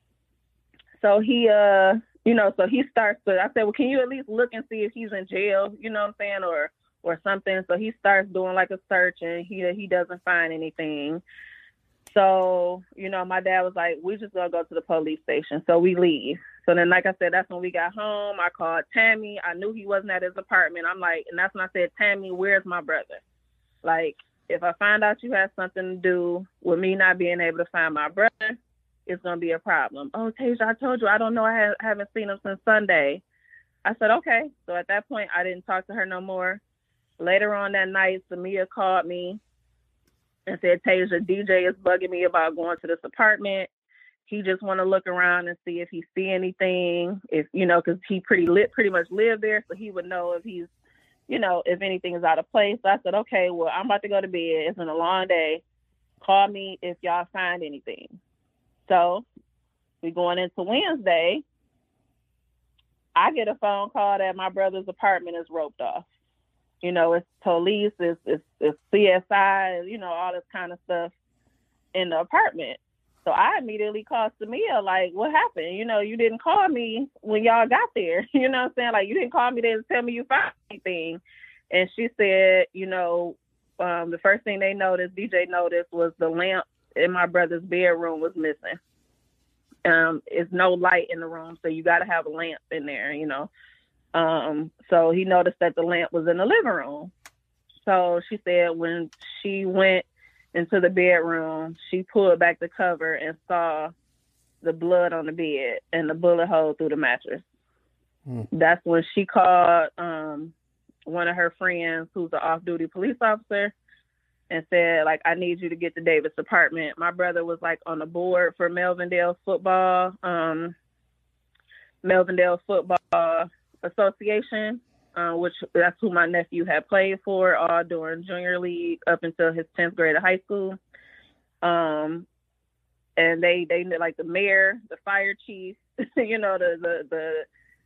so he so he starts to. I said, well, can you at least look and see if he's in jail? You know what I'm saying, or something. So he starts doing like a search, and he doesn't find anything. So, my dad was like, we just gonna go to the police station. So we leave. So then, like I said, that's when we got home. I called Tammy. I knew he wasn't at his apartment. I'm like, and that's when I said, Tammy, where's my brother? Like, if I find out you had something to do with me not being able to find my brother, it's gonna be a problem. Oh, Tasia, I told you, I don't know. I haven't seen him since Sunday. I said, okay. So at that point, I didn't talk to her no more. Later on that night, Samia called me and said, Tasia, DJ is bugging me about going to this apartment. He just want to look around and see if he see anything, if, because he pretty much lived there, so he would know if he's, if anything is out of place. So I said, okay, well, I'm about to go to bed. It's been a long day. Call me if y'all find anything. So we going into Wednesday. I get a phone call that my brother's apartment is roped off. It's police, it's CSI, all this kind of stuff in the apartment. So I immediately called Samia, like, what happened? You didn't call me when y'all got there. You know what I'm saying? Like, you didn't call me to tell me you found anything. And she said, the first thing DJ noticed was the lamp in my brother's bedroom was missing. It's no light in the room, so you got to have a lamp in there, So he noticed that the lamp was in the living room. So she said when she went into the bedroom, she pulled back the cover and saw the blood on the bed and the bullet hole through the mattress. That's when she called one of her friends who's an off-duty police officer and said, like, I need you to get to David's apartment. My brother was like on the board for Melvindale Football Association, which that's who my nephew had played for all during junior league up until his 10th grade of high school. And they like the mayor, the fire chief, the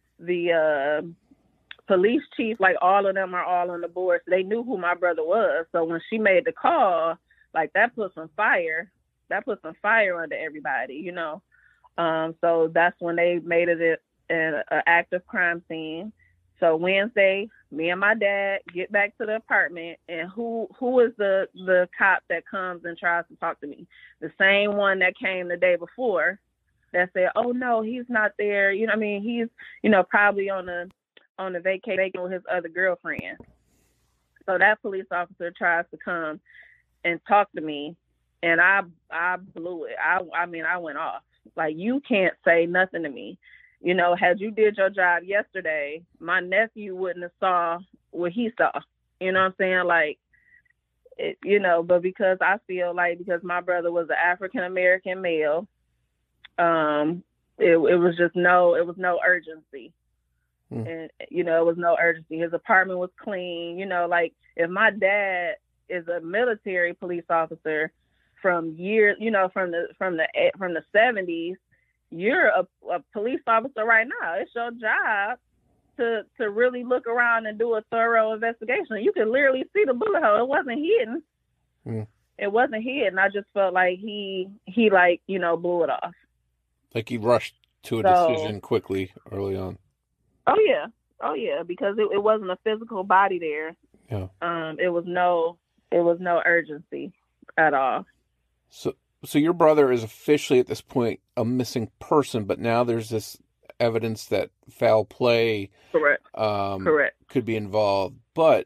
police chief, like all of them are all on the board. So they knew who my brother was. So when she made the call, like that put some fire under everybody, So that's when they made it an active crime scene. So Wednesday, me and my dad get back to the apartment, and who is the cop that comes and tries to talk to me? The same one that came the day before that said, oh no, he's not there. He's, probably on the vacation with his other girlfriend. So that police officer tries to come and talk to me, and I blew it. I went off. Like, you can't say nothing to me. Had you did your job yesterday, my nephew wouldn't have saw what he saw. You know what I'm saying? Like, but because I feel like because my brother was an African-American male, it was no urgency. And, you know, it was no urgency. His apartment was clean. You know, like if my dad is a military police officer from years, you know, from the 70s, you're a police officer right now. It's your job to really look around and do a thorough investigation. You could literally see the bullet hole. It wasn't hidden. It wasn't hidden. I just felt like he like, you know, blew it off.
Like he rushed to a decision quickly early on.
Oh yeah, because it wasn't a physical body there.
Yeah.
It was no urgency at all.
So your brother is officially at this point a missing person, but now there's this evidence that foul play
Correct.
could be involved. But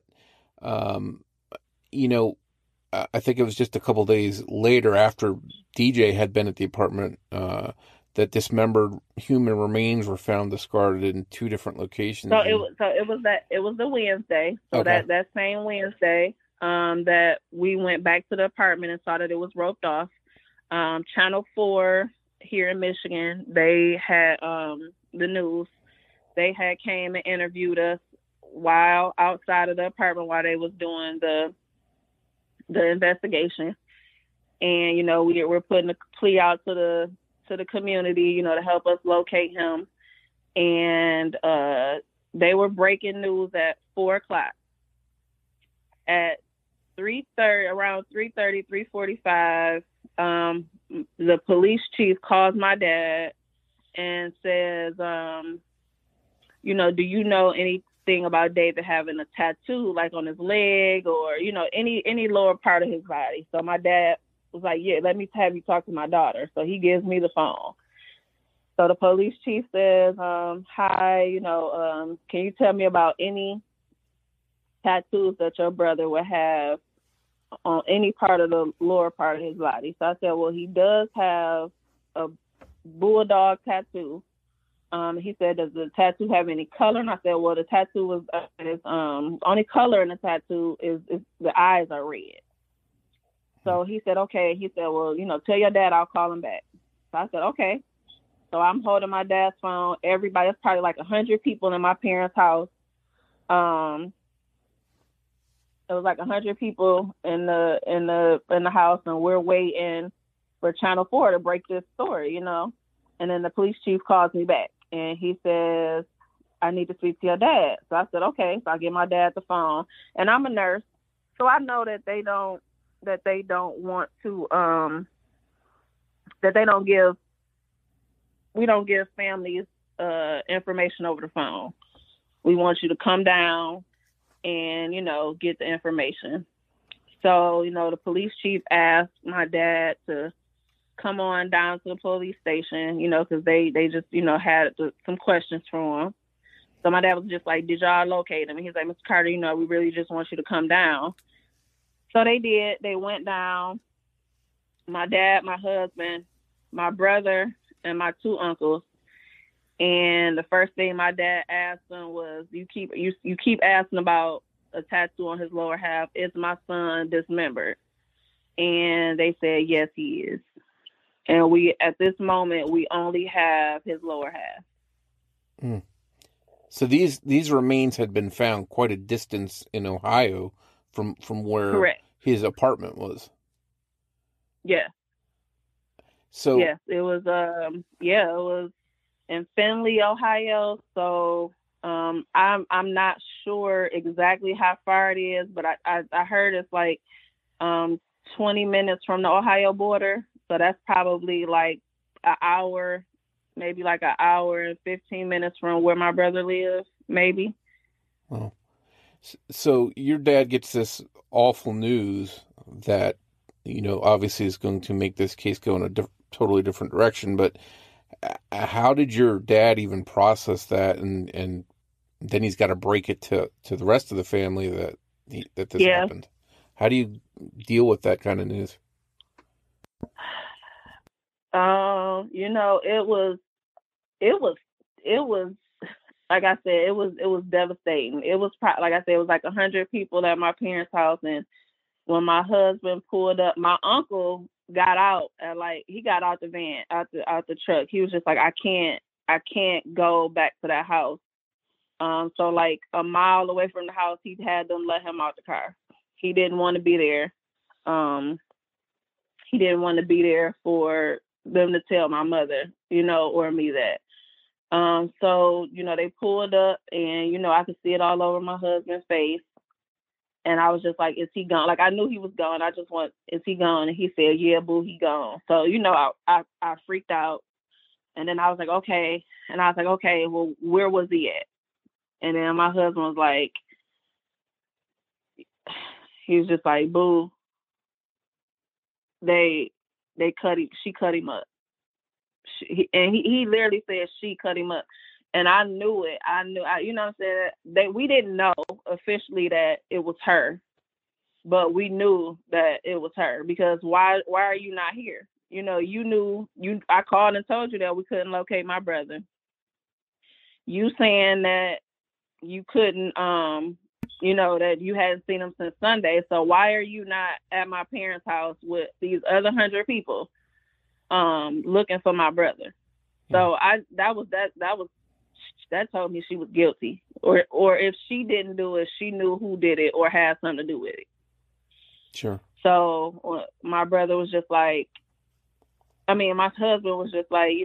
you know, I think it was just a couple days later after DJ had been at the apartment that dismembered human remains were found discarded in 2 different locations.
So it was the Wednesday. So
okay.
that same Wednesday that we went back to the apartment and saw that it was roped off. Channel 4 here in Michigan, they had the news. They had came and interviewed us while outside of the apartment while they was doing the investigation. And, you know, we're putting a plea out to the community, you know, to help us locate him. And they were breaking news at 4:00. At 3:30, around 3:30, 3:45, the police chief calls my dad and says, you know, do you know anything about David having a tattoo, like on his leg or, you know, any lower part of his body? So my dad was like, yeah, let me have you talk to my daughter. So he gives me the phone. So the police chief says, hi, you know, can you tell me about any tattoos that your brother would have on any part of the lower part of his body? So I said, well, he does have a bulldog tattoo. He said, does the tattoo have any color? And I said, well, the tattoo is only color in the tattoo is the eyes are red. So he said, okay. He said, well, you know, tell your dad I'll call him back. So I said, okay. So I'm holding my dad's phone. Everybody, it's probably like 100 people in my parents' house. It was like 100 people in the house, and we're waiting for Channel 4 to break this story, you know. And then the police chief calls me back, and he says, I need to speak to your dad. So I said, okay. So I give my dad the phone, and I'm a nurse, so I know that they don't want to we don't give families information over the phone. We want you to come down and, you know, get the information. So, you know, the police chief asked my dad to come on down to the police station, you know, because they just, you know, had some questions for him. So my dad was just like, did y'all locate him? And he's like, Mr. Carter, you know, we really just want you to come down. So they did. They went down. My dad, my husband, my brother, and my 2 uncles. And the first thing my dad asked them was, you keep asking about a tattoo on his lower half. Is my son dismembered? And they said, yes, he is. And at this moment, we only have his lower half.
So these remains had been found quite a distance in Ohio from where
Correct.
His apartment was.
Yeah.
So
yes, it was. It was in Findlay, Ohio. So I'm not sure exactly how far it is, but I heard it's like 20 minutes from the Ohio border. So that's probably like an hour, maybe like an hour and 15 minutes from where my brother lives, maybe.
Oh. So your dad gets this awful news that, you know, obviously is going to make this case go in a totally different direction. But how did your dad even process that? And then he's got to break it to the rest of the family that this happened. How do you deal with that kind of news?
You know, it was like I said, it was devastating. It was like I said, it was like 100 people at my parents' house, and when my husband pulled up, my uncle got out he got out the van, out the truck. He was just like, I can't go back to that house So like a mile away from the house, he had them let him out the car. He didn't want to be there. He didn't want to be there for them to tell my mother, or me that. So, they pulled up and, I could see it all over my husband's face. And I was just like, is he gone? Like, I knew he was gone. Is he gone? And he said, yeah, boo, he gone. So, I freaked out. And then I was like, okay. And I was like, okay, well, where was he at? And then my husband was like, he was just like, boo, they cut him. She cut him up. He literally said she cut him up. And I knew it. You know what I'm saying? We didn't know officially that it was her, but we knew that it was her because why are you not here? You knew I called and told you that we couldn't locate my brother. You saying that you couldn't, that you hadn't seen him since Sunday. So why are you not at my parents' house with these other 100 people, looking for my brother? So that told me she was guilty, or if she didn't do it, she knew who did it or had something to do with it.
Sure.
So my brother was just like, my husband was just like,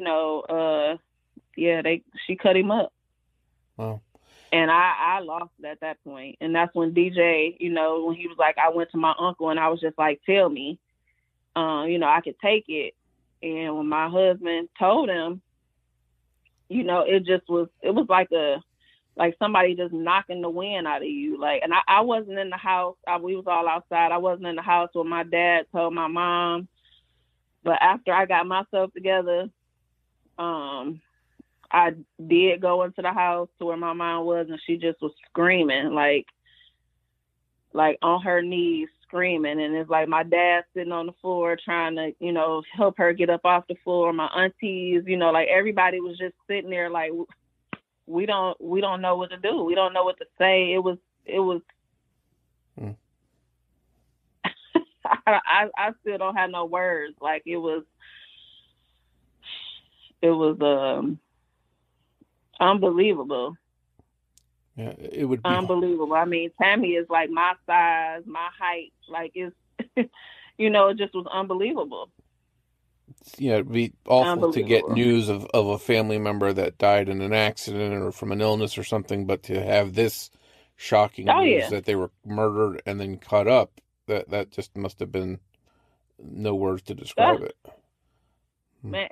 she cut him up.
Wow.
And I lost at that point. And that's when DJ, when he was like, I went to my uncle and I was just like, tell me, I could take it. And when my husband told him, it was like somebody just knocking the wind out of you. Like, and I wasn't in the house. We was all outside. I wasn't in the house when my dad told my mom. But after I got myself together, I did go into the house to where my mom was, and she just was screaming, like on her knees screaming. And it's like my dad sitting on the floor trying to, help her get up off the floor. My aunties, like everybody was just sitting there like, we don't know what to do. We don't know what to say. It was I still don't have no words. Like it was unbelievable.
Yeah, it would be
unbelievable. Tammy is like my size, my height. Like it's, it just was unbelievable.
Yeah, it'd be awful to get news of a family member that died in an accident or from an illness or something, but to have this shocking news that they were murdered and then cut up, that just must have been no words to describe it.
Man,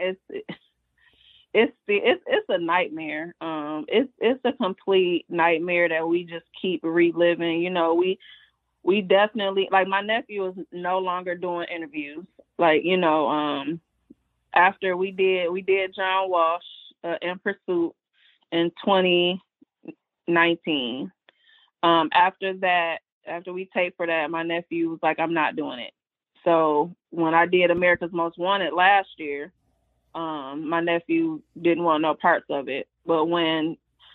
it's a nightmare. It's a complete nightmare that we just keep reliving. We definitely, like, my nephew is no longer doing interviews. Like, after we did John Walsh in Pursuit in 2019. After we taped for that, my nephew was like, I'm not doing it. So when I did America's Most Wanted last year, my nephew didn't want no parts of it. But when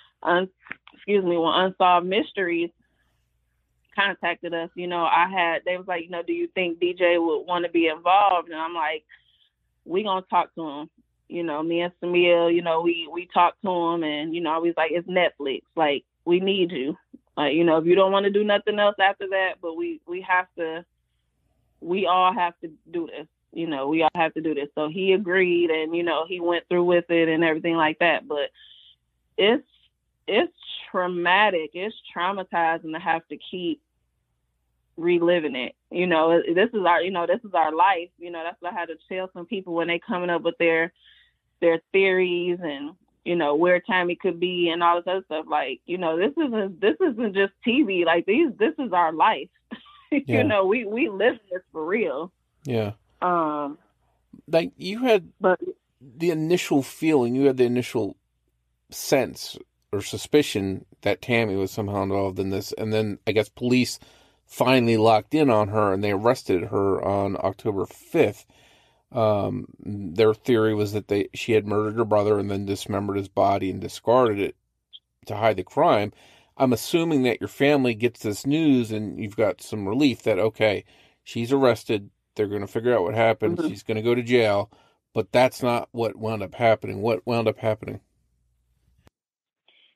Unsolved Mysteries contacted us, they was like, do you think DJ would want to be involved? And I'm like, we gonna talk to him. Me and Samia, we talked to him, and I was like, it's Netflix. Like, we need you. Like, if you don't want to do nothing else after that, but we all have to do this. We all have to do this. So he agreed, and he went through with it and everything like that. But it's traumatic. It's traumatizing to have to keep reliving it. This is our life. That's what I had to tell some people when they coming up with their theories and where Tammy could be and all this other stuff. Like, this isn't just TV. Like, this is our life.
Yeah.
We live this for real.
Yeah. Like, you had the initial feeling, you had the initial sense or suspicion that Tammy was somehow involved in this, and then I guess police finally locked in on her and they arrested her on October 5th. Their theory was that she had murdered her brother and then dismembered his body and discarded it to hide the crime. I'm assuming that your family gets this news and you've got some relief that, okay, she's arrested. They're going to figure out what happened. Mm-hmm. She's going to go to jail. But that's not what wound up happening. What wound up happening?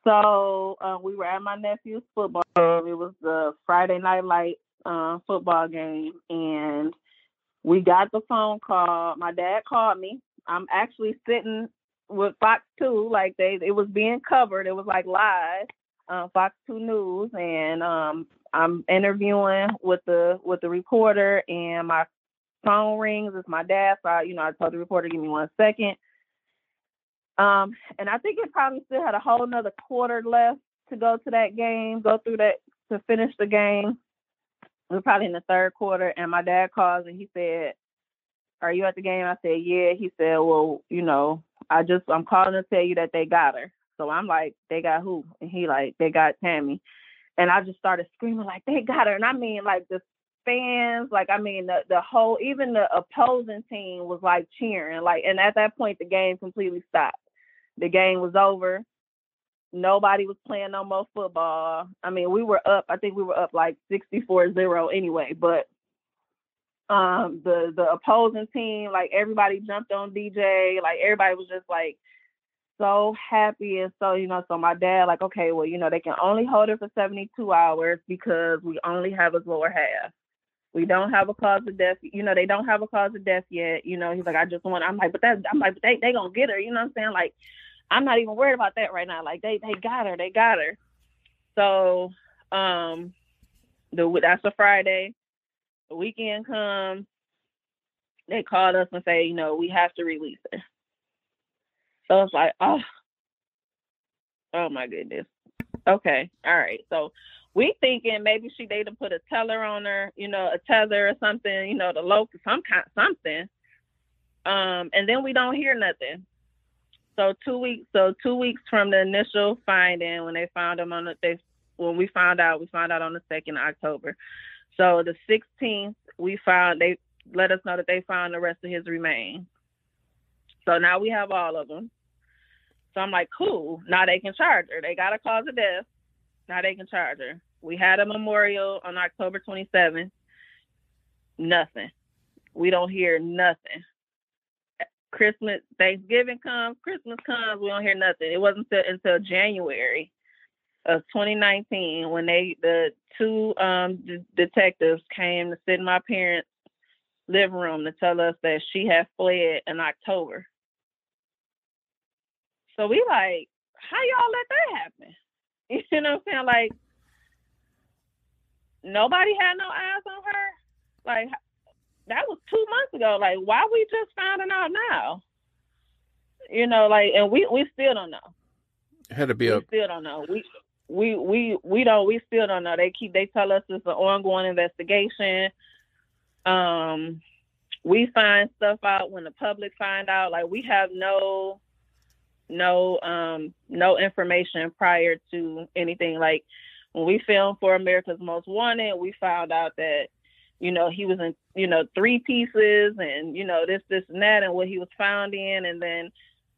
So we were at my nephew's football game. It was the Friday Night Lights football game, and we got the phone call. My dad called me. I'm actually sitting with Fox 2, like it was being covered. It was like live, Fox 2 News, and I'm interviewing with the reporter, and my phone rings. It's my dad. So I told the reporter, give me 1 second. And I think it probably still had a whole nother quarter left to go to that game, go through that to finish the game. We were probably in the third quarter, and my dad calls and he said, "Are you at the game?" I said, "Yeah." He said, "Well, I'm calling to tell you that they got her." So I'm like, "They got who?" And he like, "They got Tammy." And I just started screaming like, "They got her!" And I mean, like the fans, like I mean, the whole, even the opposing team was like cheering, like. And at that point, the game completely stopped. The game was over. Nobody was playing no more football. I mean, we were up. I think we were up like 64-0 anyway. But the opposing team, like everybody jumped on DJ. Like everybody was just like so happy. And so, so my dad like, okay, well, they can only hold her for 72 hours because we only have a lower half. We don't have a cause of death. They don't have a cause of death yet. He's like, I'm like, but they gonna get her. You know what I'm saying? Like, I'm not even worried about that right now. Like they got her. So, that's a Friday. The weekend comes. They called us and say, we have to release her. So it's like, oh my goodness. Okay. All right. So we thinking maybe they done put a teller on her, a tether or something, the local, something. And then we don't hear nothing. So 2 weeks from the initial finding, when they found him when we found out on the 2nd of October. So the 16th, they let us know that they found the rest of his remains. So now we have all of them. So I'm like, cool. Now they can charge her. They got a cause of death. Now they can charge her. We had a memorial on October 27th. Nothing. We don't hear nothing. Thanksgiving comes, Christmas comes, we don't hear nothing. It wasn't until January of 2019 when the two detectives came to sit in my parents' living room to tell us that she had fled in October. So we like, how y'all let that happen? You know what I'm saying? Like, nobody had no eyes on her. Like, that was 2 months ago. Like, why we just finding out now? And we still don't know.
It had to be
we still don't know. We still don't know. They tell us it's an ongoing investigation. We find stuff out when the public find out. Like, we have no information prior to anything. Like, when we filmed for America's Most Wanted, we found out that he was in 3 pieces, and this and that, and what he was found in. And then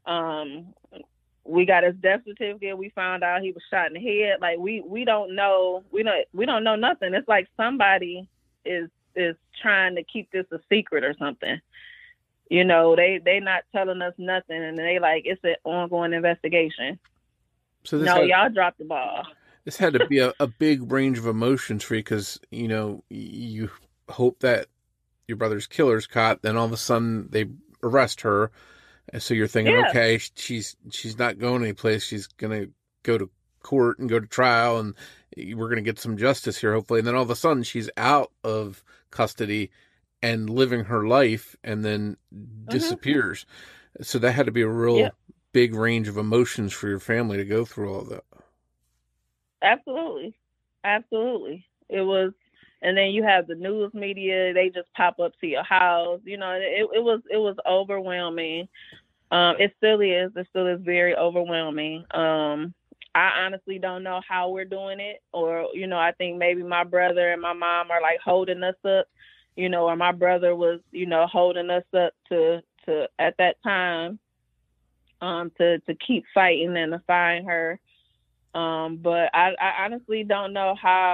we got his death certificate. We found out he was shot in the head. Like, we don't know. We don't know nothing. It's like somebody is trying to keep this a secret or something. They not telling us nothing, and they like, it's an ongoing investigation. So y'all dropped the ball.
This had to be a big range of emotions for you, because you hope that your brother's killer's caught, then all of a sudden they arrest her, and so you're thinking, okay, she's not going anyplace. She's gonna go to court and go to trial, and we're gonna get some justice here, hopefully. And then all of a sudden she's out of custody and living her life, and then disappears. So that had to be a real big range of emotions for your family to go through all of that.
Absolutely. It was. And then you have the news media; they just pop up to your house. It was overwhelming. It still is. It still is very overwhelming. I honestly don't know how we're doing it, or I think maybe my brother and my mom are like holding us up, or my brother was, holding us up to at that time, to keep fighting and to find her. But I honestly don't know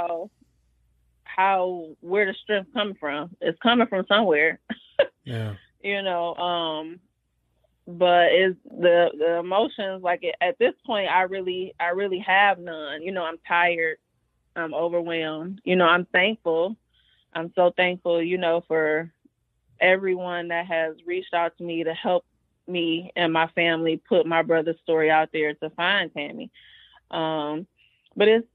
where the strength coming from. It's coming from somewhere.
Yeah.
but it's the emotions, like at this point, I really have none. You know, I'm tired. I'm overwhelmed. You know, I'm thankful. I'm so thankful, you know, for everyone that has reached out to me to help me and my family put my brother's story out there to find Tammy. But it's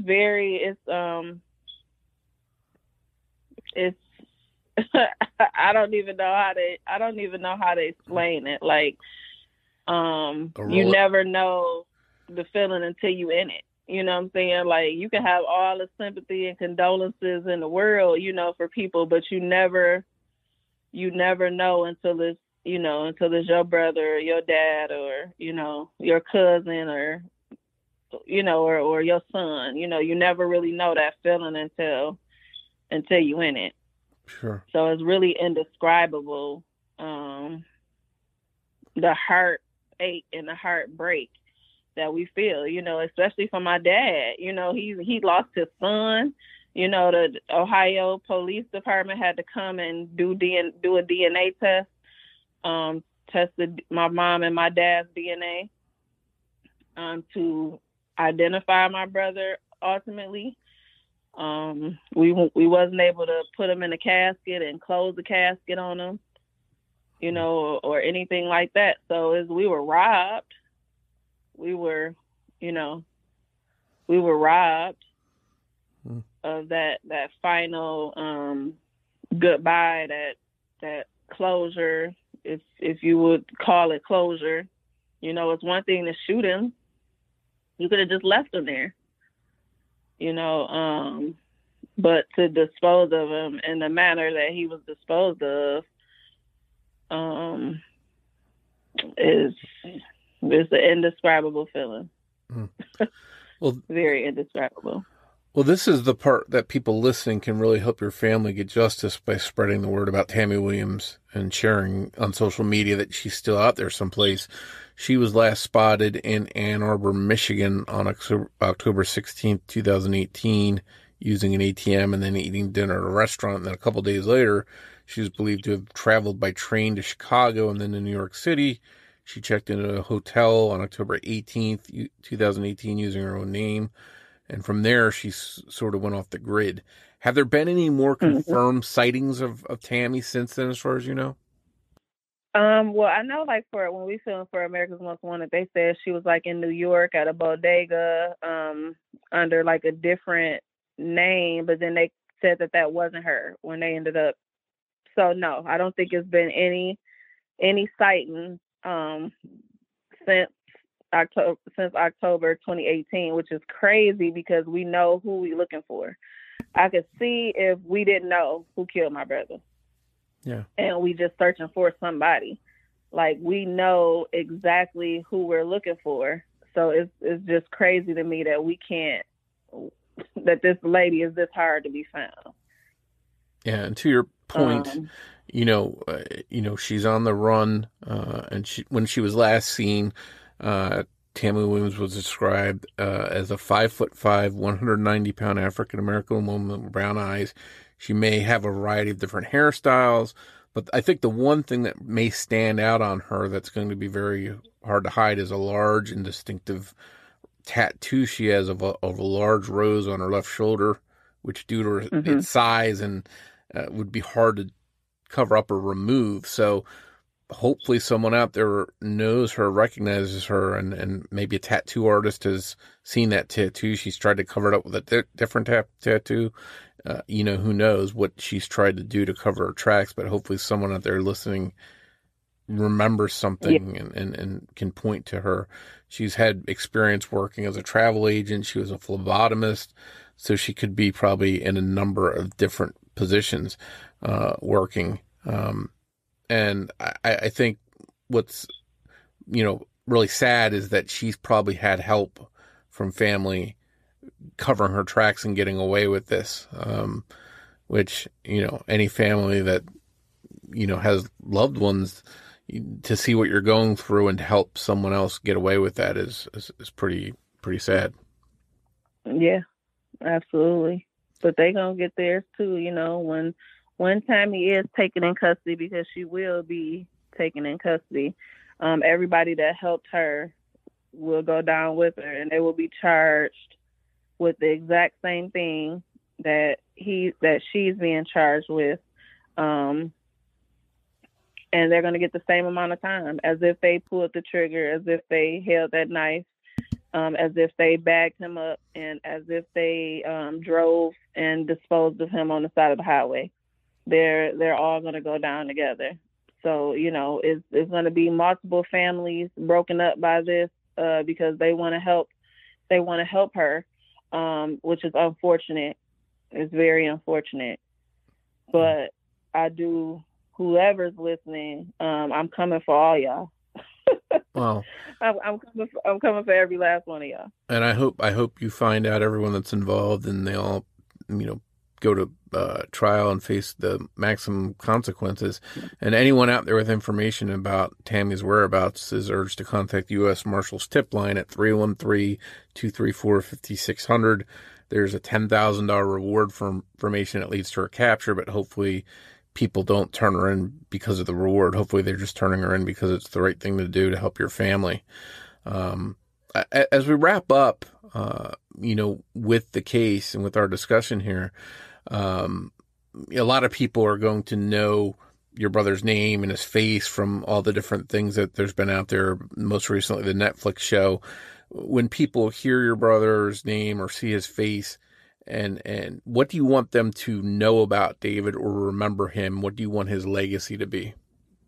I don't even know how to explain it. Like, you never know the feeling until you in it. You know what I'm saying? Like, you can have all the sympathy and condolences in the world, you know, for people, but you never know until it's your brother or your dad or, you know, your cousin or, you know, or your son. You know, you never really know that feeling until you in it.
Sure.
So it's really indescribable. The heartache and the heartbreak that we feel, you know, especially for my dad. You know, he lost his son. You know, the Ohio Police Department had to come and do a DNA test, tested my mom and my dad's DNA to identify my brother ultimately. We wasn't able to put him in a casket and close the casket on him, you know, or anything like that. So we were robbed. We were robbed of that final goodbye, that closure, if you would call it closure. You know, it's one thing to shoot him. You could have just left him there, you know, but to dispose of him in the manner that he was disposed of is an indescribable feeling.
Well,
very indescribable.
Well, this is the part that people listening can really help your family get justice by spreading the word about Tammy Williams and sharing on social media that she's still out there someplace. She was last spotted in Ann Arbor, Michigan on October 16th, 2018, using an ATM and then eating dinner at a restaurant. And then a couple days later, she was believed to have traveled by train to Chicago and then to New York City. She checked into a hotel on October 18th, 2018, using her own name. And from there, she sort of went off the grid. Have there been any more confirmed sightings of Tammy since then, as far as you know?
Well, I know, like, when we filmed for America's Most Wanted, they said she was, like, in New York at a bodega under, like, a different name, but then they said that wasn't her when they ended up. So, no, I don't think it's been any sightings since October 2018, which is crazy because we know who we're looking for. I could see if we didn't know who killed my brother.
Yeah. And
we just searching for somebody. Like, we know exactly who we're looking for. So it's just crazy to me that that this lady is this hard to be found.
Yeah, and to your point, she's on the run, and when she was last seen, Tammy Williams was described as a 5'5", 190-pound African-American woman with brown eyes. She may have a variety of different hairstyles, but I think the one thing that may stand out on her that's going to be very hard to hide is a large and distinctive tattoo she has of a large rose on her left shoulder, which due to its size and would be hard to cover up or remove. So hopefully someone out there knows her, recognizes her, and maybe a tattoo artist has seen that tattoo. She's tried to cover it up with a different tattoo. Who knows what she's tried to do to cover her tracks, but hopefully someone out there listening remembers something and can point to her. She's had experience working as a travel agent. She was a phlebotomist, so she could be probably in a number of different positions working. And I think what's, really sad is that she's probably had help from family covering her tracks and getting away with this, which, any family that, has loved ones, to see what you're going through and to help someone else get away with that is pretty sad.
Yeah, absolutely. But they gonna get theirs too, when Tammy is taken in custody, because she will be taken in custody. everybody that helped her will go down with her, and they will be charged with the exact same thing that she's being charged with. And they're going to get the same amount of time, as if they pulled the trigger, as if they held that knife, as if they bagged him up, and as if they drove and disposed of him on the side of the highway. They're all going to go down together. So, it's going to be multiple families broken up by this because they want to help. They want to help her, which is unfortunate. It's very unfortunate. But whoever's listening, I'm coming for all y'all.
Wow.
I'm coming for every last one of y'all.
And I hope you find out everyone that's involved and they all, go to trial and face the maximum consequences. And anyone out there with information about Tammy's whereabouts is urged to contact the U.S. Marshals tip line at 313-234-5600. There's a $10,000 reward for information that leads to her capture, but hopefully people don't turn her in because of the reward. Hopefully they're just turning her in because it's the right thing to do to help your family. As we wrap up, with the case and with our discussion here, a lot of people are going to know your brother's name and his face from all the different things that there's been out there, most recently the Netflix show. When people hear your brother's name or see his face, and what do you want them to know about David or remember him? What do you want his legacy to be?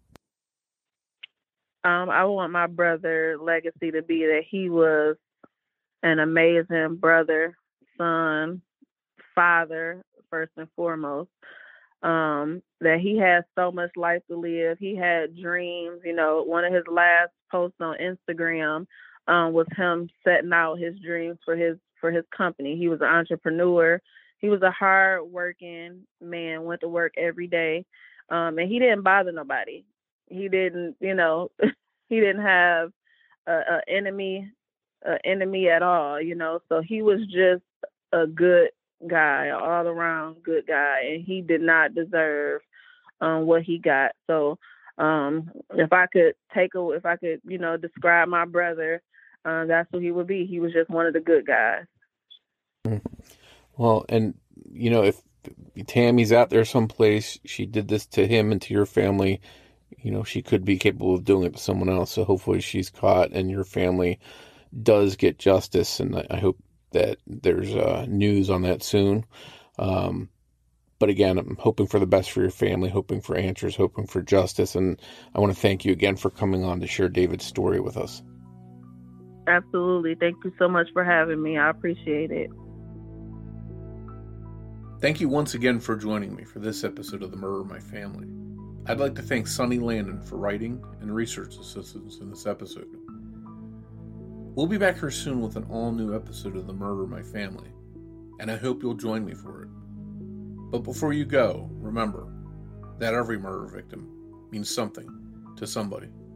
I want my brother's legacy to be that he was an amazing brother, son, father, first and foremost. That he had so much life to live. He had dreams. One of his last posts on Instagram was him setting out his dreams for his company. He was an entrepreneur. He was a hard-working man, went to work every day, and he didn't bother nobody. He didn't, he didn't have an enemy at all, So he was just a good guy, an all-around good guy, and he did not deserve what he got. So if I could describe my brother, that's who he would be. He was just one of the good guys.
Well, and if Tammy's out there someplace, she did this to him and to your family, she could be capable of doing it to someone else. So hopefully she's caught and your family does get justice. And I hope that there's news on that soon. But again, I'm hoping for the best for your family, hoping for answers, hoping for justice. And I want to thank you again for coming on to share David's story with us.
Absolutely. Thank you so much for having me. I appreciate it.
Thank you once again for joining me for this episode of The Murder of My Family. I'd like to thank Sonny Landon for writing and research assistance in this episode. We'll be back here soon with an all-new episode of The Murder of My Family, and I hope you'll join me for it. But before you go, remember that every murder victim means something to somebody.